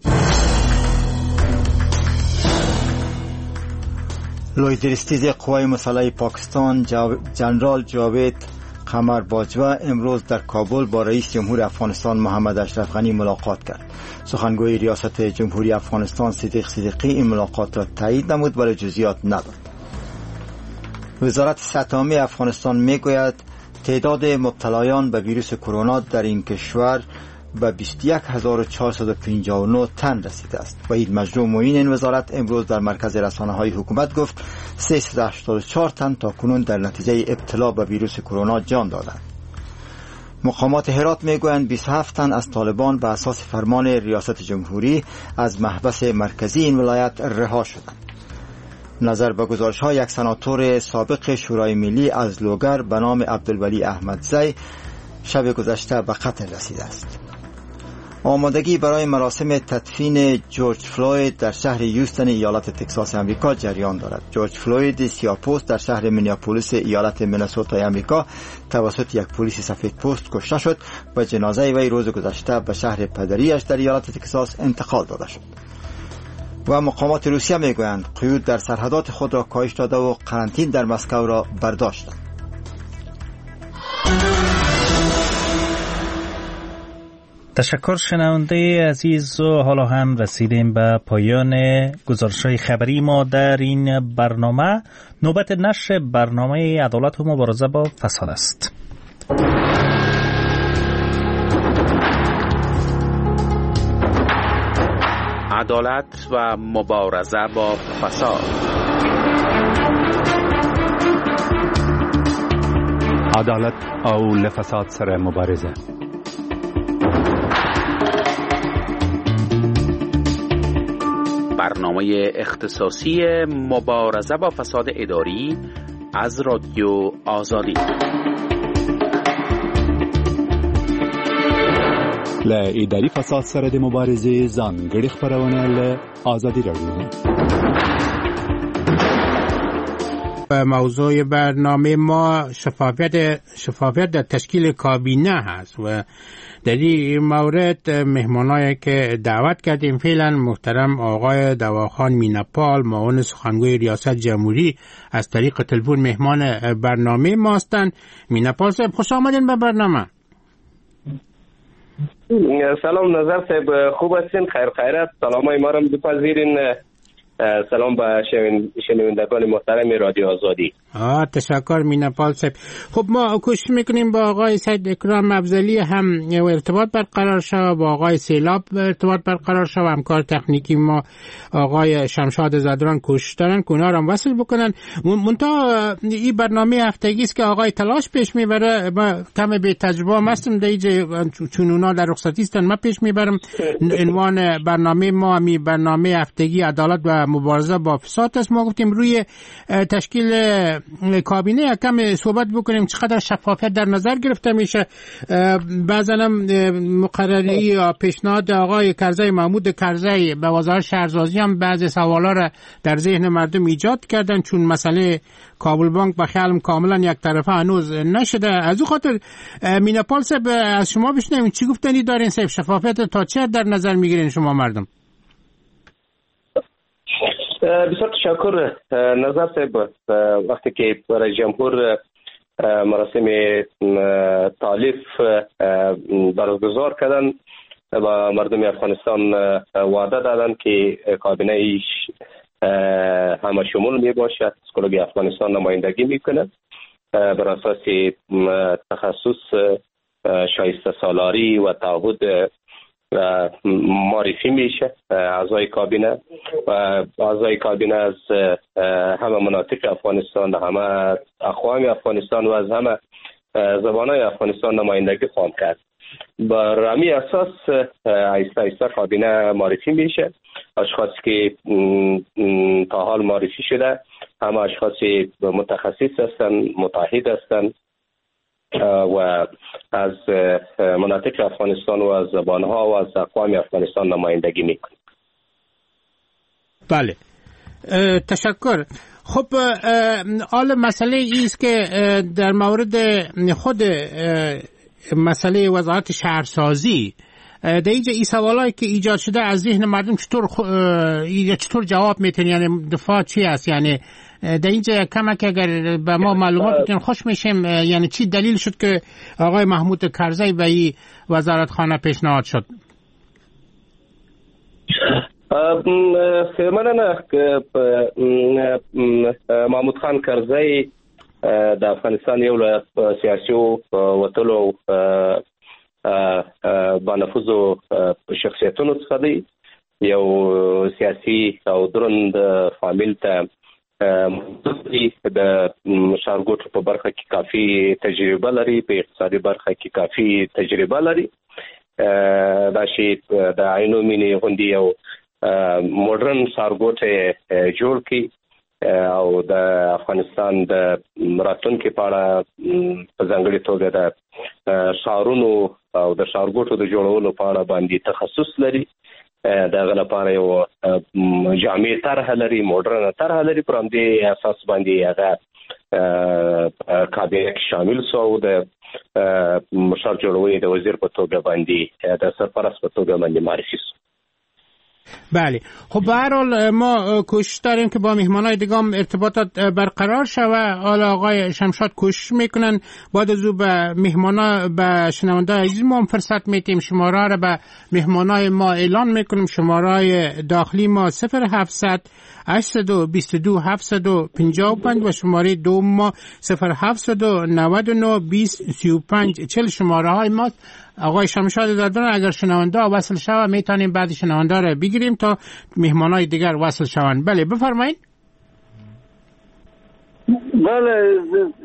لویدرستیز قوای مسلح پاکستان جنرال جاوید قمر باجوه امروز در کابل با رئیس جمهور افغانستان محمد اشرف غنی ملاقات کرد. سخنگوی ریاست جمهوری افغانستان صدیق صدیقی این ملاقات را تایید نمود ولی جزئیات نداد. وزارت صحت عامه افغانستان میگوید تعداد مبتلایان به ویروس کرونا در این کشور به بیست و یک هزار و چهارصد و پنجاه و نه تن رسیده است. وحید مجروح معین این وزارت امروز در مرکز رسانه‌های حکومت گفت سیصد و هشتاد و چهار تن تا کنون در نتیجه ابتلا به ویروس کرونا جان دادند. مقامات هرات میگویند بیست و هفت تن از طالبان به اساس فرمان ریاست جمهوری از محبس مرکزی این ولایت رها شدند. نظر به گزارش‌ها یک سناتور سابق شورای ملی از لوگر به نام عبدالولی احمدزی شب گذشته به قتل رسیده است. آمادگی برای مراسم تدفین جورج فلوید در شهر یوستن ایالت تگزاس امریکا جریان دارد. جورج فلوید سیاه‌پوست در شهر مینیاپولیس ایالت مینسوتا امریکا توسط یک پلیس سفید پوست کشته شد و جنازه وی روز گذشته به شهر پدریش در ایالت تگزاس انتقال داده شد. و مقامات روسیه میگویند قیود در سرحدات خود را کاهش داده و قرنطین در مسکو را برداشتند. تشکر شنونده عزیز، و حالا هم رسیدیم به پایان گزارش‌های خبری ما در این برنامه. نوبت نشر برنامه عدالت و مبارزه با فساد است. عدالت و مبارزه با فساد. عدالت او لفساد سره مبارزه. برنامه اختصاصی مبارزه با فساد اداری از رادیو آزادی. ل اداري فساد سره د مبارزې ځانګړي خبرونه ل آزادي رادیو. موضوع برنامه ما شفافیت شفافیت در تشکیل کابینه هست و در این مورد مهمانایی که دعوت کردیم فعلا محترم آقای دواخان مینپال معاون سخنگوی ریاست جمهوری از طریق تلفن مهمان برنامه ما هستند. مینپال صاحب خوش آمدین به برنامه. سلام نظر صاحب، خوب هستین؟ خیر خیرت. سلامای ما را بپذیرین. سلام به شنوندگان محترم رادیو آزادی. آه تشکر مینپال صاحب. خب ما کوشش میکنیم با آقای سید اکرام افضلی هم ارتباط برقرار شود، با آقای سیلاب ارتباط برقرار شود. همکار تکنیکی ما آقای شمشاد زدران کوشش دارن که اونا رو هم وصل بکنن. منتها این برنامه هفتگی است که آقای تلاش پیش میبره. ما کم به تجربه هم هستم دیگه، چون اونا در رخصتی هستن ما پیش میبرم. عنوان برنامه ما همی برنامه هفتگی عدالت و مبارزه با فساد است. ما گفتیم روی تشکیل کابینه کم صحبت بکنیم، چقدر شفافیت در نظر گرفته میشه. بعضا هم مقرری یا پیشنهاد آقای کرزی، محمود کرزی به وزارت شهرسازی هم بعضی سوالا را در ذهن مردم ایجاد کردن، چون مسئله کابل بانک به خیالم کاملا یک طرفه هنوز نشده. از او خاطر میناپال صاحب از شما بشنویم چی گفتنی دارین صاحب، شفافیت تا چه در نظر میگیرین شما مردم؟ بسیار تشکر نظر صاحب. وقتی که رئیس جمهور مراسم تالیف برگزار کردن و مردم افغانستان وعده دادن که کابینه ایش همه شمول می باشد، اسکولوگ افغانستان نمایندگی میکنه، بر اساس تخصص شایسته سالاری و تعهد معرفی میشه اعضای کابینه و اعضای کابینه از همه مناطق افغانستان، همه اقوام افغانستان و از همه زبانهای افغانستان نمایندگی خواهند کرد. بر همین اساس آیسته آیسته کابینه معرفی میشه. اشخاصی که تا حال معرفی شده همه اشخاص متخصص هستند، متحد هستند و از مناطق افغانستان و از زبانها و از اقوام افغانستان نمایندگی میکنه. بله، تشکر. خب حال مسئله ایست که در مورد خود مسئله وزارت شهرسازی در اینجا این سوالایی که ایجاد شده از ذهن مردم چطور خ... چطور جواب میتونی، یعنی دفاع چی است؟ یعنی در اینجا کمک اگر به ما معلومات بتین خوش میشیم، یعنی چی دلیل شد که آقای محمود کرزی به این وزارت خانه پیشنهاد شد؟ مننه. محمود خان کرزی د افغانستان یو له سیاسي وتلو بانفوذو شخصیتونو څخه دی. یو سیاسي او دروند فامیل ته د ښارګوټو په برخه کې کافي تجربه لري، په اقتصادي برخه کې کافي تجربه لري. دا شی د عینو مینې غوندې یو مډرن ښارګوټ جوړ کړي او د افغانستان د راتلونکي په اړه په ځانګړې توګه د ښارونو او د ښارګوټو د جوړولو په اړه باندې تخصص لري. د هغه لپاره یو جامع طرحه لري، مډرنه طرحه لري. پر همدې اساس باندې هغه کابینه کې شامل شو او د مشر جوړوي د وزیر په توګه باندې د سرپرست په توګه باندې معرفي شو. بله، خب به هر حال ما کوشش داریم که با مهمانای دیگه هم ارتباطات برقرار شود. حالا آقای شمشاد کوشش میکنن بعد از او به مهمانا به شنونده عزیز ما هم فرصت میتیم. شماره را به مهمانای ما اعلان میکنیم. شماره داخلی ما صفر هفتصد هشتصد و بیست و دو هفتصد و پنجاه و پنج و شماره دوم ما صفر هفتصد و نود و نه بیست سی و پنج چهل شماره های ما. آقای شمشاد دادن اگر شنونده وصل شود میتونیم بعد شنونده را بگیریم تا مهمانای دیگر وصل شوند. بله بفرمایید. بله،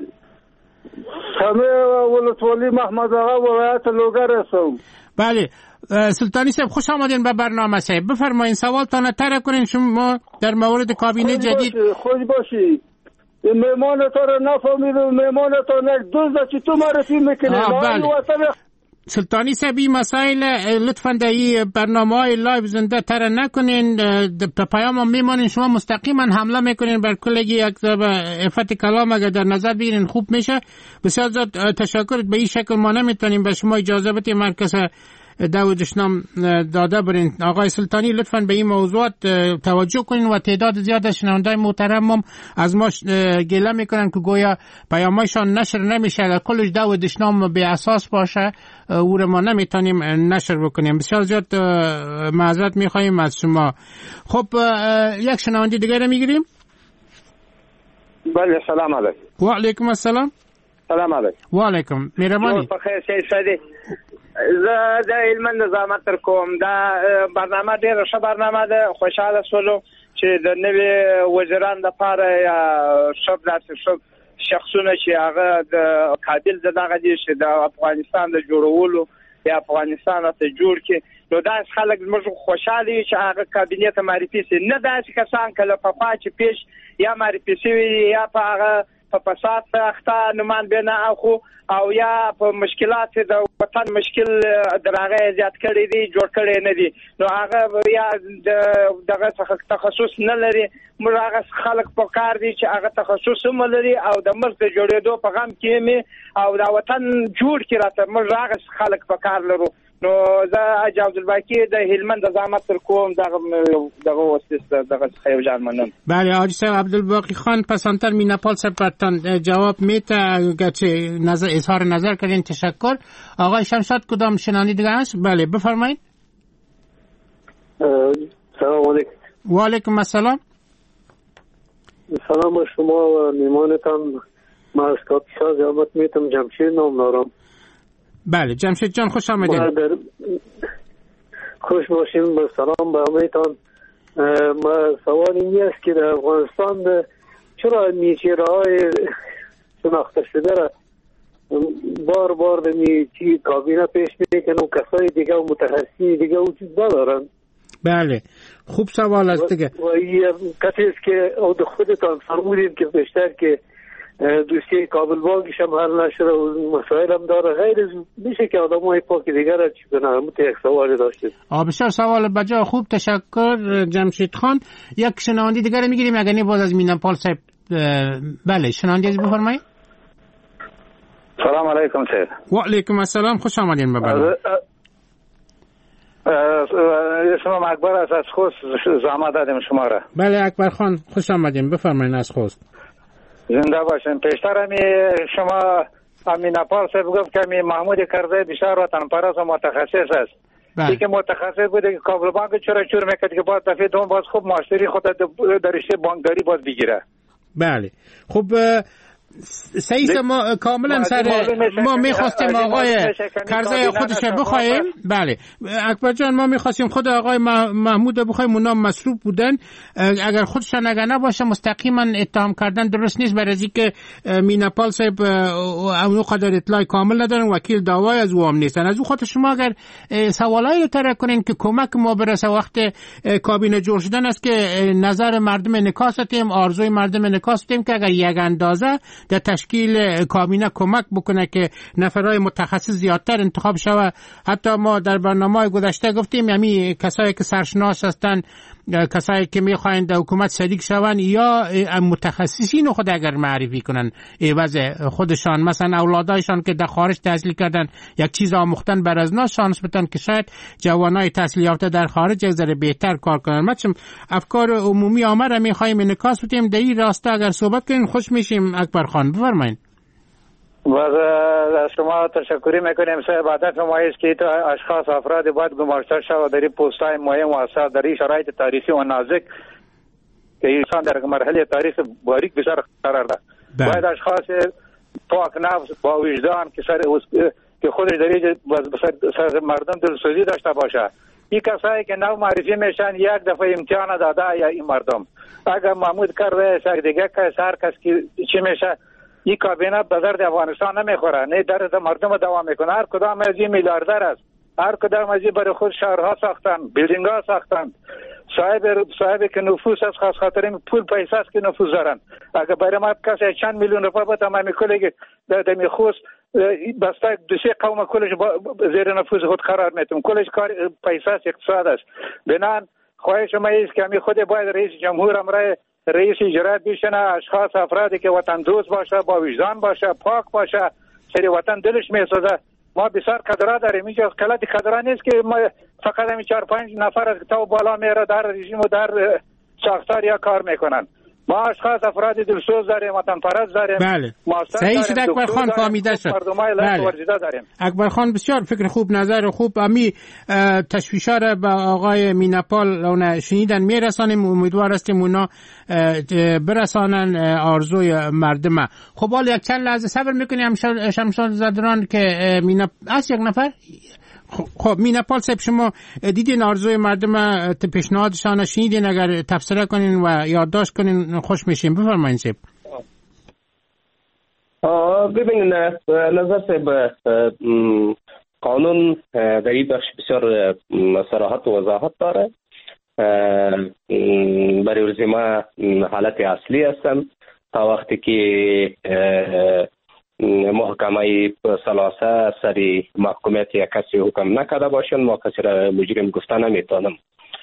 همه ولسوالی محمد آقا ولایت لوگر هستم. بله سلطانی صاحب خوش آمدین به برنامه صاحب. بفرمایید سوالتان طرح کنین شما در مورد کابینه جدید. خوش باشی. مهمان تو رو نفهمیدم، مهمان تو یک دوست چی تو معرفی میکنی. بله سلطانی صاحب این مسائل لطفاً در این برنامه های لایو زنده طرح نکنین، در پیام هم میمانین. شما مستقیما حمله میکنین بر کلگی یک افت کلام اگر در نظر بگیرین خوب میشه. بسیار زیاد تشکر. به این شکل ما نمیتونیم به شما اجازه بدیم مرکز داودش نام داده برین. آقای سلطانی لطفاً به این موضوعات توجه کنین و تعداد زیاد از شنوندای محترم هم از ما گله میکنن که گویا پیامایشان نشر نمیشه، اگر کلش داودش نام به اساس باشه او رو ما نمیتونیم نشر بکنیم. بسیار زیاد معذرت میخواییم از شما. خب یک شنونده دیگه رو میگیریم. بله سلام علیکم. و علیکم السلام. سلام علیکم. و علیکم. مهربانی. بخیر شي سعدي. زه د علم نظامت تر کوم دا برنامه ډیره ښه برنامه ده. خوشاله شولو چې د نوي وزیران لپاره یا شب داسې شب شخصونه چې هغه د قابل د دغه دي چې د افغانستان د جوړولو یا افغانستان ته جوړ کې. نو دا خلک موږ خوشاله یو چې هغه کابینه ته معرفي سي، نه دا چې کسان کله په پاچ پیش یا معرفي سي یا په هغه په فساد اخته نمان بنا اخو او یا په مشکلات د وطن مشکل دراغه زیات کړی دي جوړ کړی نه دي. نو هغه یا دغه تخصص نه لري، موږ هغه خلک په کار دي چې هغه تخصص هم لري او د مرګ جوړېدو په غم کې می او د وطن جوړ کړي راته موږ هغه خلک په کار لرو. نو زه حاج عبدالباقی د هلمند د زحمت تر کوم دغه دغه وسیسته دغه خیو جان منم. بله حاج صاحب عبدالباقی خان پسندتر میناپال صاحب برتان جواب میته گرچه نظر اظهار نظر کردین. تشکر. آقای شمشاد کدام شنانی دیگه هست؟ بله بفرمایید. سلام علیکم. و علیکم السلام. سلام به شما و میمانتان. من از کاپیسا زحمت میتم جمشید نام دارم. بله جمشید جان خوش آمدید. خوش باشین. با سلام به همه‌تان. ما سوال این است که در افغانستان چرا نیچه‌های شناخته شده را بار بار به نیچه کابینه پیش میکنن و کسای دیگه و متخصصی دیگه وجود ندارن؟ بله خوب سوال است دیگه. و این کسی است که او خودتان فرمودید که بیشتر که دوسیه کابل باگیش هم حل نشده و مسائل هم داره، غیر میشه که آدم های پاک دیگر را چی کنه؟ مت یک سوال داشتید. بسیار سوال بجا خوب. تشکر جمشید خان. یک شنوندی دیگر میگیریم اگر نه باز از میناپال صاحب. بله شنوندی از بفرمایید. سلام علیکم صاحب. و علیکم السلام خوش آمدین. ببرید اسمم اکبر است از خوست زحمت دادیم شما را. بله اکبر خان خوش آمدین بفرمایید از خوست. زنده باشین. پیشتر همی شما میناپال صاحب گفت که می محمود کرزی بسیار وطن پرست و متخصص است. بله. که متخصص بوده که کابل بانک چرا چور میکرد که باز دفعه دوم باز خوب ماشتری خود در رشته بانکداری باز بگیره. بله خب سعید ما کاملا سر ما میخواستیم آقای کرزی خودش بخوایم. بله اکبر جان ما میخواستیم خود آقای محمود بخوایم، اونا مصروف بودن. اگر خودشان اگر نباشه مستقیما اتهام کردن درست نیست، برای از اینکه میناپال صاحب اونو قدر اطلاع کامل ندارن، وکیل دعوای از او هم نیستن. از او خود شما اگر سوالایی رو طرح کنین که کمک ما برسه وقت کابینه جور شدن است که نظر مردم نکاستیم، آرزوی مردم نکاستیم که اگر یک اندازه در تشکیل کابینه کمک بکنه که نفرای متخصص زیادتر انتخاب شوه. حتی ما در برنامه گذشته گفتیم یعنی کسایی که سرشناس هستن، کسایی که میخواین در حکومت صدیق شون یا متخصصین خود اگر معرفی کنن عوض خودشان، مثلا اولادایشان که در خارج تحصیل کردن یک چیز آموختن بر از ناس شانس بدن که شاید جوانای تحصیل یافته در خارج یک ذره بهتر کار کنن. ما چون افکار عمومی آمده میخوایم انعکاس بدیم در این راستا اگر صحبت کنیم خوش میشیم. اکبر خان بفرمایید. باز از شما تشکری میکنیم صاحب. هدف ما است که تو اشخاص افراد باید گماشته شود در این پست‌های مهم و حساس در این شرایط تاریخی و نازک که انسان در مرحله تاریخ باریک بسیار قرار دارد. باید اشخاص پاک نفس با وجدان که سر که خودش در این سر مردم دلسوزی داشته باشه. این کسایی که نو معرفی میشن یک دفعه امتحان داده یا این مردم اگر محمود کرده سر دیگه که سر کس که چی میشه این کابینه به درد افغانستان نمیخوره، نه درد مردم دوام میکنه. هر کدام از این میلیاردر است، هر کدام از این برای خود شهرها ساختن، بیلدینگ ها ساختن. صاحب صاحب که نفوس است، خاص خاطر پول پیسه است که نفوس دارن. اگر برای ما کسی چند میلیون روپیه بده ما میکله که در میخوست بسته دو سه قوم کلش زیر نفوس خود قرار میتون. کلش کار پیسه است، اقتصاد است. بنان خواهش ما است که می خود باید رئیس جمهور امرای رئیس اجرا بیشنه اشخاص افرادی که وطن دوست باشه، با وجدان باشه، پاک باشه، سری وطن دلش میسوزه. ما بسیار قدرا داریم. اینجا کلات قدرا نیست که ما فقط همین چهار پنج نفر از تو بالا میره در رژیم و در ساختار یا کار میکنن. ما اشخاص افراد دلسوز داریم، وطن پرست داریم. بله صحیح شد اکبر خان فهمیده شد. بله. اکبر خان بسیار فکر خوب، نظر خوب. امی تشویشا را به آقای میناپال اون شنیدن میرسانیم، امیدوار هستیم اونا برسانن آرزوی مردم. خب حالا یک چند لحظه صبر میکنیم شمشاد زدران که مینا از یک نفر. خب میناپال صاحب شما دیدین آرزوی مردم، پیشنهادشان شنیدین، اگر تبصره کنین و یادداشت کنین خوش میشیم. بفرمایید صاحب. ببینید نظر صاحب قانون در این بخش بسیار صراحت و وضاحت داره. برای الزما حالت اصلی هستند تا وقتی که محکمه ثلاثه سری محکومیت یک کسی حکم نکرده باشند ما کسی را مجرم گفته نمیتونم.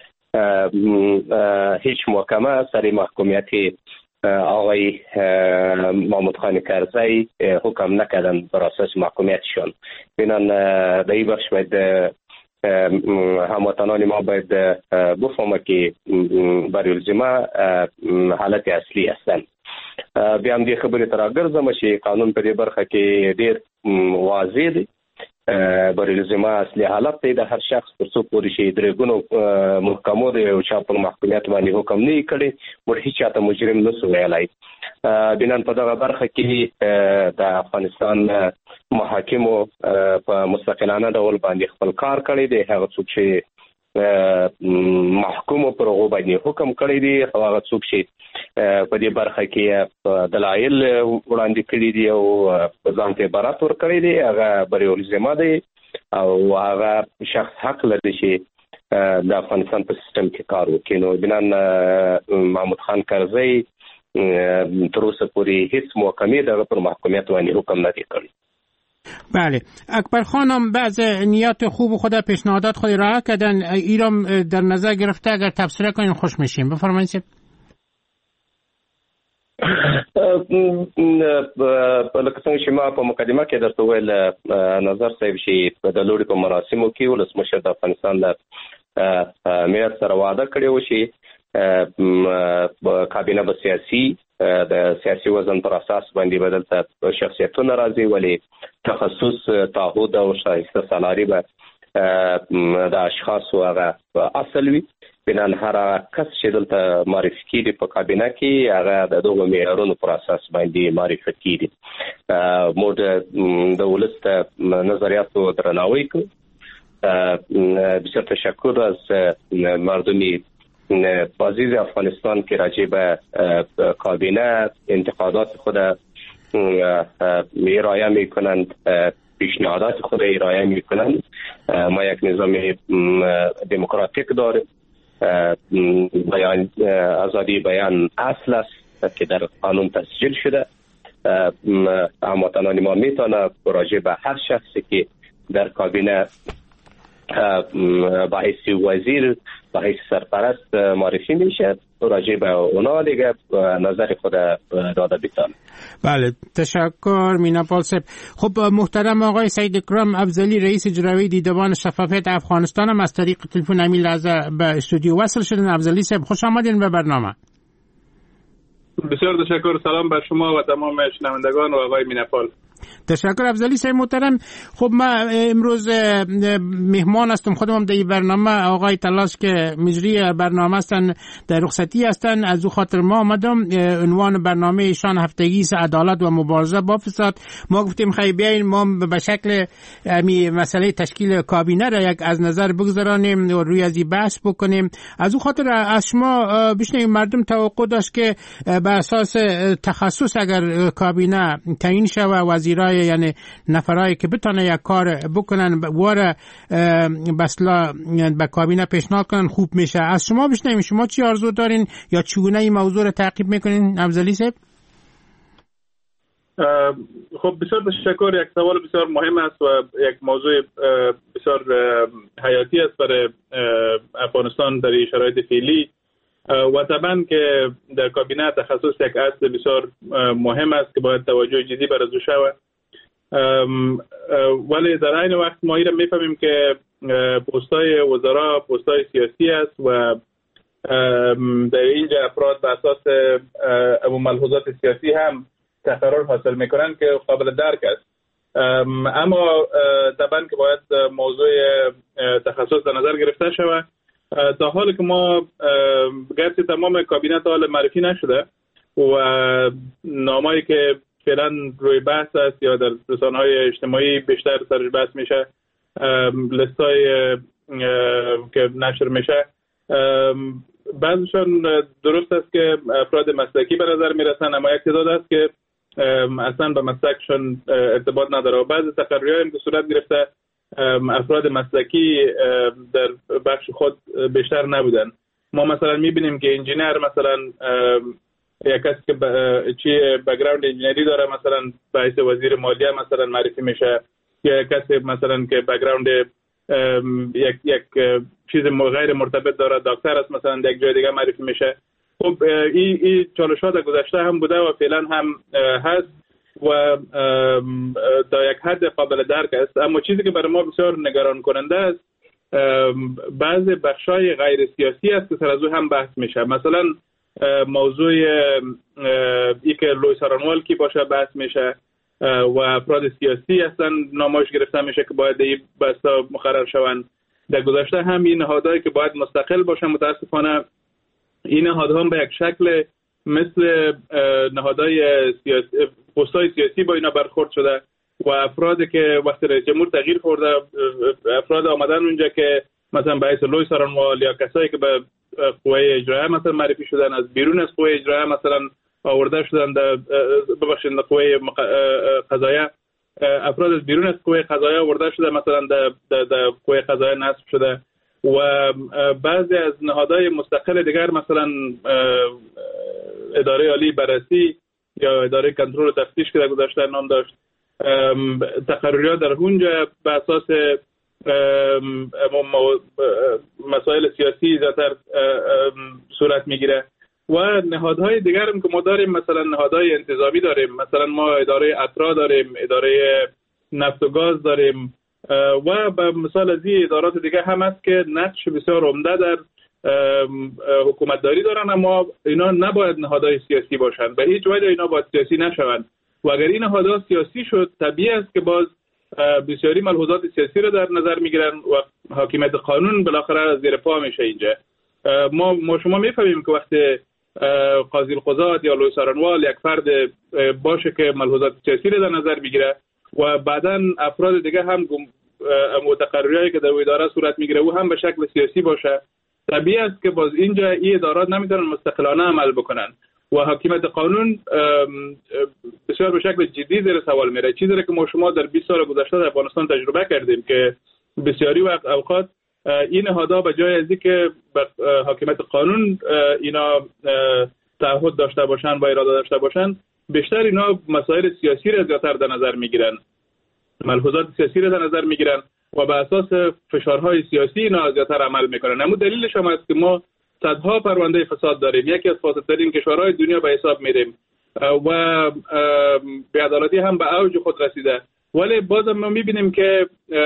هیچ محکمه سری محکومیت آقای محمود خان کرزی حکم نکردن بر اساس محکومیتشان. بنان در این بخش باید هموطنان ما باید بفهمه که برای الزما حالت اصلی هستند. بیا هم دی خبرې ته راګرځم چې قانون په دې برخه کې ډېر واضح دی. برای الزما اصلي حالت دی د هر شخص تر څو پورې چې درې ګونو محکمو د یو چا پر محکومیت باندې حکم نه وي کړی موږ هیڅ چاته مجرم نه سو ویلی. بنان په دغه برخه کې د افغانستان محاکمو په مستقلانه ډول باندې خپل کار کړی دی. هغه څوک چې محکوم پر هغه باندې حکم کړی دی هغه څوک چې په دې برخه کې دلایل وړاندې کړي دي او ځان ته برات ورکړي دي هغه برای الزما دی او هغه شخص حق لري چې د افغانستان په سیستم کې کار وکړي. نو بنان محمود خان کرزی تر اوسه پورې هیڅ محکمې دغه پر محکومیت باندې حکم نه دی کړی. بله اکبر خانم بعض نیات خوب خود پیشنهادات خود راه کردن ایران در نظر گرفته اگر تبصره کنین خوش میشیم. بفرمایید. لکه څنګه چې ما په مقدمه کې درته ویل نظر صاحب چې د لوړي په مراسمو کې ولسمشر د افغانستان د میار سره وعده کړې و چې کابینه به سیاسي د سیاسي وزن پر اساس باندې بدلته شخصیتونه راځي ولی تخصص تعهد او شایسته سالاري به د اشخاص هغه اصل وي. بنان هر کس چې دلته معرفي کیږي په کابینه کې هغه د دغه معیارونو پر اساس باندې معرفي کیږي. موږ د ولس د نظریاتو درناوی کوو. بسیار تشکر از مردمی عزیز افغانستان که راجع به کابینه انتقادات خود ارائه میکنند پیشنهادات خود ارائه میکنند. ما یک نظام دموکراتیک داریم. بیان آزادی بیان اصل است که در قانون تسجیل شده. هموطنان ما میتونه راجع به هر شخصی که در کابینه با حیث وزیر با حیث سرپرست معرفی میشه راجع به اونا دیگه نظر خود داده بیتان. بله تشکر میناپال صاحب. خب محترم آقای سید اکرام افضلی رئیس اجرایی دیدبان شفافیت افغانستان هم از طریق تلفن همین لحظه به استودیو وصل شدن. افضلی صاحب خوش آمدین به برنامه. بسیار تشکر. سلام بر شما و تمام شنوندگان و آقای میناپال. تشکر افضلی صاحب محترم. خب ما امروز مهمان هستم خودم در این برنامه. آقای تلاش که مجری برنامه هستن در رخصتی هستن از او خاطر ما آمدم. عنوان برنامه ایشان هفتگی است عدالت و مبارزه با فساد. ما گفتیم خیلی بیاین ما به شکل می مسئله تشکیل کابینه را یک از نظر بگذارانیم و روی از این بحث بکنیم. از او خاطر از شما بشنویم. مردم توقع داشت که بر اساس تخصص اگر کابینه تعیین شود وزیرای یعنی نفرایی که بتونه یک کار بکنن واره بسلا به کابینه پیشنهاد کنن خوب میشه. از شما بشنویم شما چی آرزو دارین یا چگونه این موضوع رو تعقیب میکنین افضلی صاحب؟ خب بسیار تشکر. یک سوال بسیار مهم است و یک موضوع بسیار حیاتی است برای افغانستان در شرایط فعلی و طبعا که در کابینه تخصص یک اصل بسیار مهم است که باید توجه جدی بر ازو شود. ولی در عین وقت ما ایران میفهمیم که پستای وزرا پستای سیاسی است و در اینجا افراد به اساس ملحوظات سیاسی هم تقرار حاصل میکنن که قابل درک است. اما طبعا که باید موضوع تخصص در نظر گرفته شود. تا حالی که ما گرچه تمام کابینه تا حال معرفی نشده و نامایی که فعلا روی بحث است یا در رسانه‌های اجتماعی بیشتر سرش بحث میشه لیستای که نشر میشه بعضیشان درست است که افراد مسلکی به نظر میرسن اما یک تعداد است که اصلا به مسلکشون ارتباط نداره و بعضی تقریرایی هم که صورت گرفته افراد مسلکی در بخش خود بیشتر نبودن. ما مثلا میبینیم که انجینر مثلا یک کسی که چی بک‌گراند انجینری داره مثلا باعث وزیر مالیه مثلا معرفی میشه، یا کسی مثلا که بک‌گراند یک یک چیز غیر مرتبط داره، دکتر است مثلا در یک جای دیگه معرفی میشه. خب این این چالش‌ها در گذشته هم بوده و فعلا هم هست و تا یک حد قابل درک است. اما چیزی که برای ما بسیار نگران کننده است بعضی بخشای غیر سیاسی است که سر از او هم بحث میشه. مثلا موضوع ای که لوی سارانوال کی باشه بحث میشه و افراد سیاسی هستن نامش گرفته میشه که باید این بستا مقرر شوند. در گذشته هم این نهادهایی که باید مستقل باشن متاسفانه این نهادها به یک شکل مثل نهادهای سیاسی پست‌های سیاسی با اینا برخورد شده و افرادی که وقتی رئیس جمهور تغییر خورده افراد آمدن اونجا که مثلا باعث لوی سارانوال یا کسایی که به قوه اجرایه مثلا معرفی شدن از بیرون از قوه اجرایه مثلا آورده شدن در ببخشید قوه قضاییه افراد از بیرون از قوه قضاییه آورده شده مثلا در در قوه قضاییه نصب شده و بعضی از نهادهای مستقل دیگر مثلا اداره عالی بررسی یا اداره کنترل و تفتیش که در گذشته نام داشت تقرریات در اونجا به اساس مسائل سیاسی زیادتر صورت میگیره و نهادهای دیگر هم که ما داریم مثلا نهادهای انتظامی داریم، مثلا ما اداره اترا داریم، اداره نفت و گاز داریم و به مثال از این ادارات دیگه هم هست که نقش بسیار عمده در حکومتداری دارن اما اینا نباید نهادهای سیاسی باشند، به هیچ وجه اینا باید سیاسی نشوند و اگر این نهادها سیاسی شد طبیعی است که باز بسیاری ملحوظات سیاسی رو در نظر میگیرن و حاکمیت قانون بالاخره زیر پا میشه اینجا. ما ما شما میفهمیم که وقتی قاضی القضات یا لوی سارانوال یک فرد باشه که ملحوظات سیاسی رو در نظر میگیره و بعداً افراد دیگه هم متقرریایی که در اداره صورت میگیره او هم به شکل سیاسی باشه، طبیعی است که باز اینجا این ادارات نمیتونن مستقلانه عمل بکنن و حاکمیت قانون بسیار به شکل جدی زیر سوال میره. چیزی که ما شما در بیست سال گذشته در افغانستان تجربه کردیم که بسیاری وقت اوقات این نهادها به جای از اینکه به حاکمیت قانون اینا تعهد داشته باشن و اراده داشته باشن بیشتر اینا مسائل سیاسی را زیادتر در نظر میگیرن، ملحوظات سیاسی را در نظر میگیرن و به اساس فشارهای سیاسی اینا زیادتر عمل میکنن. اما دلیلش هم است که ما صدها پرونده فساد داریم، یکی از فاسدترین کشورهای دنیا به حساب میریم و بی‌عدالتی هم به اوج خود رسیده، ولی باز ما میبینیم که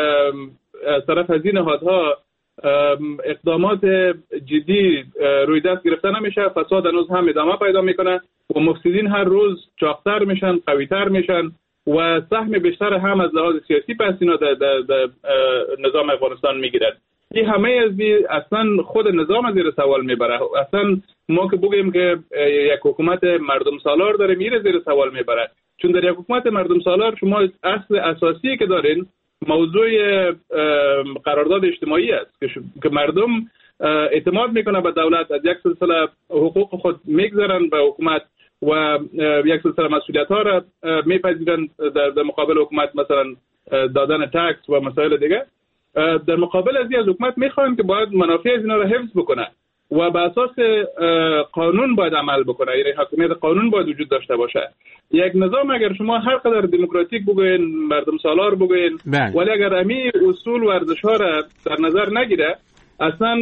از طرف از این نهادها اقدامات جدی روی دست گرفته نمیشه، فساد هنوز هم ادامه پیدا میکنه و مفسدین هر روز چاقتر میشن، قویتر میشن و سهم بیشتر هم از لحاظ سیاسی پس اینا در, در, در نظام افغانستان میگیرن. این همه از اصلا خود نظام زیر سوال میبره. اصلا ما که بگیم که یک حکومت مردم سالار داریم میره زیر سوال میبره، چون در یک حکومت مردم سالار شما اصل اساسی که دارین موضوع قرارداد اجتماعی است که مردم اعتماد میکنه به دولت، از یک سلسله حقوق خود میگذارن به حکومت و یک سلسله مسئولیت ها را میپذیرن در مقابل حکومت، مثلا دادن تکس و مسائل دیگه. در مقابل از این از حکومت میخوایم که باید منافع از اینا را حفظ بکنه و به اساس قانون باید عمل بکنه، یعنی حاکمیت قانون باید وجود داشته باشه. یک نظام اگر شما هر قدر دموکراتیک بگوین، مردم سالار بگوین، ولی اگر امی اصول و ارزش ها را در نظر نگیره اصلا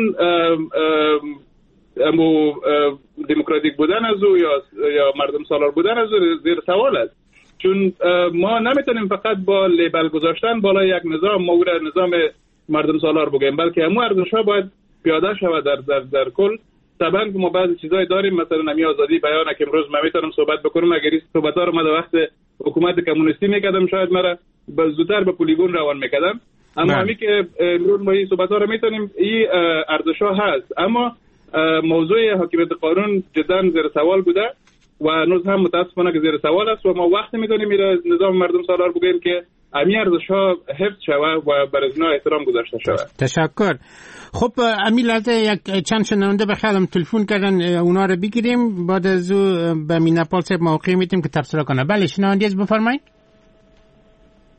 امو دموکراتیک بودن از او یا یا مردم سالار بودن از او زیر سوال است، چون ما نمیتونیم فقط با لیبل گذاشتن بالای یک نظام ما را نظام مردم سالار بگیم، بلکه امو ارزش ها باید پیاده شود در در در کل. طبعا ما بعضی چیزای داریم، مثلا نمی آزادی بیان که امروز من میتونم صحبت بکنم، اگر این صحبت ها رو ما در وقت حکومت کمونیستی میکردم شاید مرا زودتر به پلیگون روان میکردم، اما همین که امروز ما این صحبت ها رو میتونیم، این ارزش ها هست. اما موضوع حاکمیت قانون جدا زیر سوال بوده و هنوز هم متاسفانه که زیر سوال است و ما وقت میدونیم میره نظام مردم سالار بگیم که امی ارزش ها حفظ شود و بر ازنا احترام گذاشته شود. تشکر. خب امی لحظه یک چند شنونده به خیالم تلفن کردن، اونا رو بگیریم بعد از او به میناپال صاحب موقع میتیم که تفسیر کنه. بله شنونده از بفرمایید.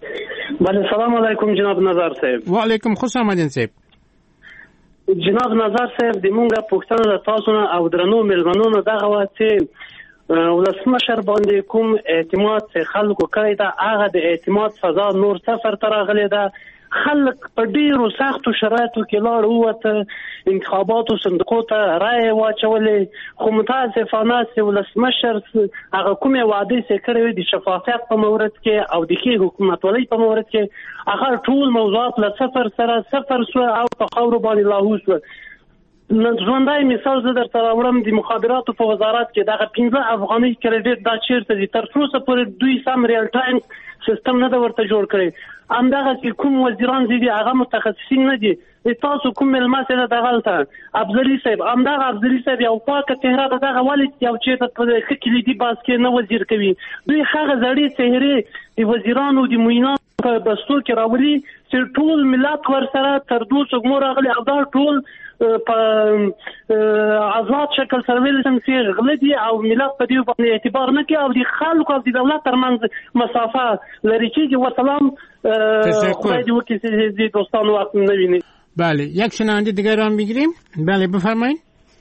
بله سلام علیکم جناب نظر صاحب. و علیکم خوش آمدین صاحب. جناب نظر صاحب د مونږه پوښتنه د تاسو نه او درنو مېلمنو نه دغه وه چې ولسمشر باندې کوم اعتماد چې خلکو کړی ده هغه د اعتماد فضا نور صفر ته راغلی ده. خلک په ډیرو سختو شرایطو کې لاړ ووته، انتخاباتو صندوقو ته رایې واچولې، خو متاسفانه چې ولسمشر هغه کومې وعدې چې کړې وې د شفافیت په مورد کې او د ښې حکومتولۍ په مورد کې هغه ټول موضوعات له صفر سره صفر سوه او په خاورو باندې لاهو شوه. ژوندی مثال زه درته راوړم، د مخابراتو په وزارت کې دغه پنځه افغانۍ کریډټ دا چیرته دي؟ تر څوسه پورې دوی سم ریل ټایم سیستم نه ده ورته جوړ کړی. همدغسې کوم وزیران چې دي هغه متخصصین نه دي. تاسو کوم مېلمه چې ده دغلته افضلي صاحب، همدغه افضلي صاحب یو پاکه چهره ده، دغه ولې یو چېرته په ښه کلیدي باز کې نه وزیر کوي؟ دوی هغه زړې چهرې د وزیرانو د معینانو په بستو کې راولي چې ټول ملت ورسره تر دوه سوګمو راغلي او دا ټول په آزاد شکل سره ویل چې غله دي او ملت په دې باندې اعتبار نه کوي او د خلکو او د دولت ترمنځ مسافه لري کېږي. وسلام، خدای دې وکړي چې دوستانو وخت نه ویني. بله یک شنونده دیگر رو هم بگیریم. بله بفرمایید.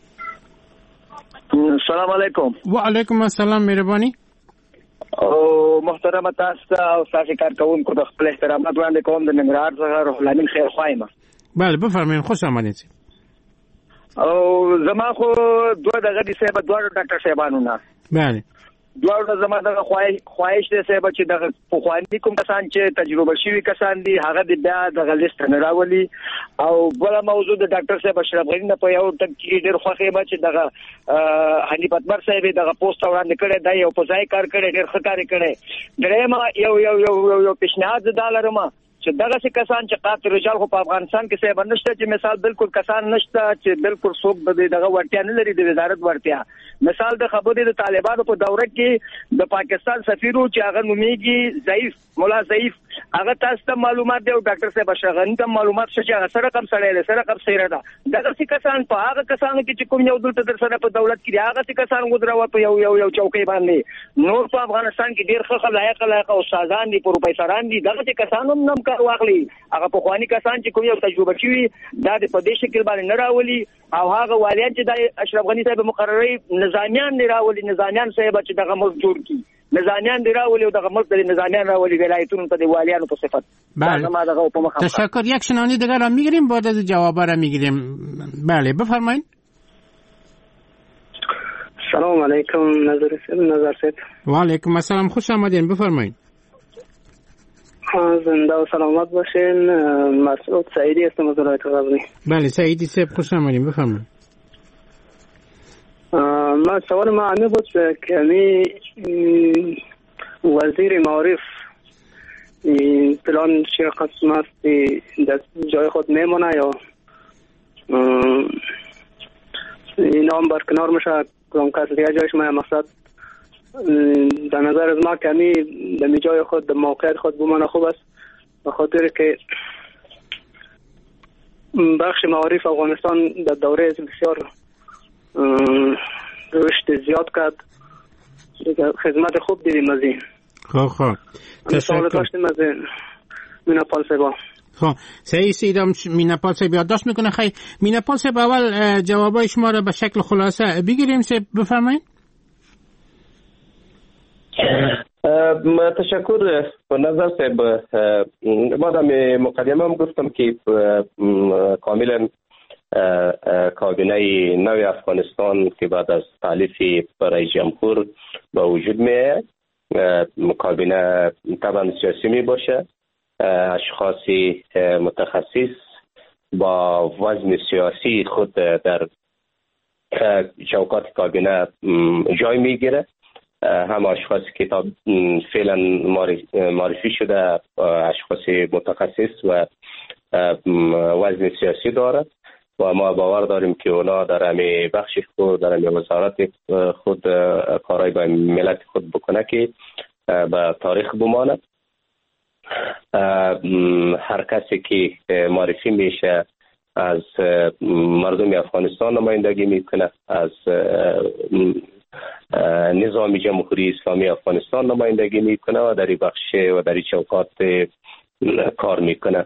سلام علیکم. و علیکم السلام مهربانی. او محترم تاسو او تاسو کارکونکو د خپل احترامات وړاندې کوم. د ننګرهار څخه روح الامین خیر خوایم. بله بفرمایید، خوش آمدید. او زما خو دوه دغه دي صاحب، دوه ډاکټر صاحبانو نه. بله دوه زما دغه خواهش دی صاحب چې دغه پخواني کوم کسان چې تجربه شوي کسان دي هغه د بیا دغه لیست نه راولي. او بله موضوع د ډاکټر صاحب اشرف غني نه په یو ټک کې ډېر خوښ یم چې دغه حنیف اتمر صاحب دغه پوسټ وړاندې کړی دی، یو په ځای کار کړی، ډېر ښه کار کړی. درېیمه یو یو یو یو پیشنهاد دا لرم چې دغه څه کسان چې قاتل رجال خو په افغانستان کې صاحب نشته، چې مثال بالکل کسان نشته چې بالکل څوک د دغه ورتیا نه لري د وزارت ورتیا. مثال د خبرې د طالبانو په دوره کې د پاکستان سفیر چې هغه نومیږي ضعیف مولا ضعیف، هغه تاسو ته معلومات دی او ډاکټر صاحب اشرف غني ته معلومات شته چې هغه سره کم سره دی، سره کم سره ده. دغه څه کسان په هغه کسانو کې چې کوم یو دلته در سره په دولت کې هغه څه کسان ودروا په یو یو یو چوکۍ باندې. نور په افغانستان کې ډېر ښه لایق لایق استادان دي، پروفیسوران دي، دغه څه کسان هم نم کار واخلي. هغه په خواني کسان چې کوم یو تجربه شوي دا د په دې شکل باندې نه راولي. او هغه والیان چې د اشرف غني صاحب مقرري نظامیان نه راولي، نظامیان صاحب چې دغه ملک جوړ کړي، نظامیان دی راولي او دغه ملک د نظامیان راولي ولایتونو ته د والیانو په صفت. بله تشکر. یک شنونده دیگر را میگیریم، بعد از جواب را میگیریم. بله بفرمایید. سلام علیکم نظر صاحب. نظر صاحب و علیکم السلام، خوش آمدین، بفرمایید. زنده و سلامت باشین. مسعود سعیدی هستم از ولایت غزنی. بله سعیدی صاحب خوش آمدین، بفرمایید. ما سوال ما همه بود که همی وزیر معارف پلان چه قسم است در جای خود میمونه یا این نام برکنار میشه کدام کس دیگه جایش ما مقصد در نظر از ما که همی در جای خود در موقعیت خود بمانه خوب است، به خاطر که بخش معارف افغانستان در دوره بسیار رشد زیاد کرد، خدمت خوب دیدیم از این. خواه خواه تشکر. داشتیم از میناپال سبا. خب سعی سیدم میناپال سبا یادداشت میکنه. خیلی میناپال سبا اول جوابای شما را به شکل خلاصه بگیریم. سب بفرمایید. تشکر. به نظر صاحب ما در مقدمه هم گفتم که کاملا کابینه نو افغانستان که بعد از تالیف برای جمهور به وجود میاد، کابینه طبعا سیاسی می باشه، اشخاص متخصص با وزن سیاسی خود در چوکات کابینه جای میگیره. هم اشخاصی که تا فعلا معرفی شده اشخاص متخصص و وزن سیاسی دارد و ما باور داریم که اونا در همه بخش خود در همه وزارت خود کارهای به ملت خود بکنه که به تاریخ بماند. هر کسی که معرفی میشه از مردم افغانستان نمایندگی میکنه، از نظام جمهوری اسلامی افغانستان نمایندگی میکنه و در این بخش و در این چوکات کار میکنه.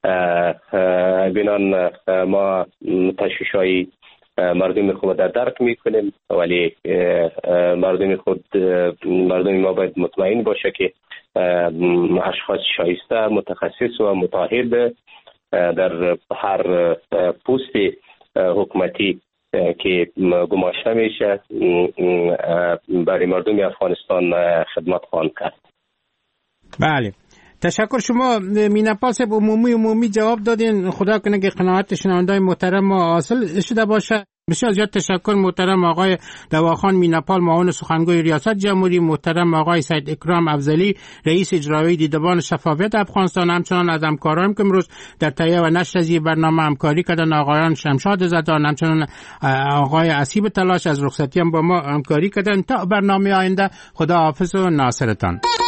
بنان ما تشویش‌های مردم خود در درک میکنیم، ولی مردم خود مردم ما باید مطمئن باشه که اشخاص شایسته، متخصص و متعهد در هر پست حکومتی که گماشته میشه برای مردم افغانستان خدمت خواهند کرد. بله، تشکر. شما میناپال صاحب عمومی عمومی جواب دادین، خدا کنه که قناعت شنوندای محترم ما حاصل شده باشه. بسیار زیاد تشکر محترم آقای دواخان میناپال، معاون سخنگوی ریاست جمهوری، محترم آقای سید اکرام افضلی رئیس اجرایی دیدبان شفافیت افغانستان، همچنان از همکاران که امروز در تهیه و نشر از این برنامه همکاری کردن، آقایان شمشاد زدان، همچنان آقای اسیب تلاش از رخصتی هم با ما همکاری کردن. تا برنامه آینده خدا حافظ و ناصرتان.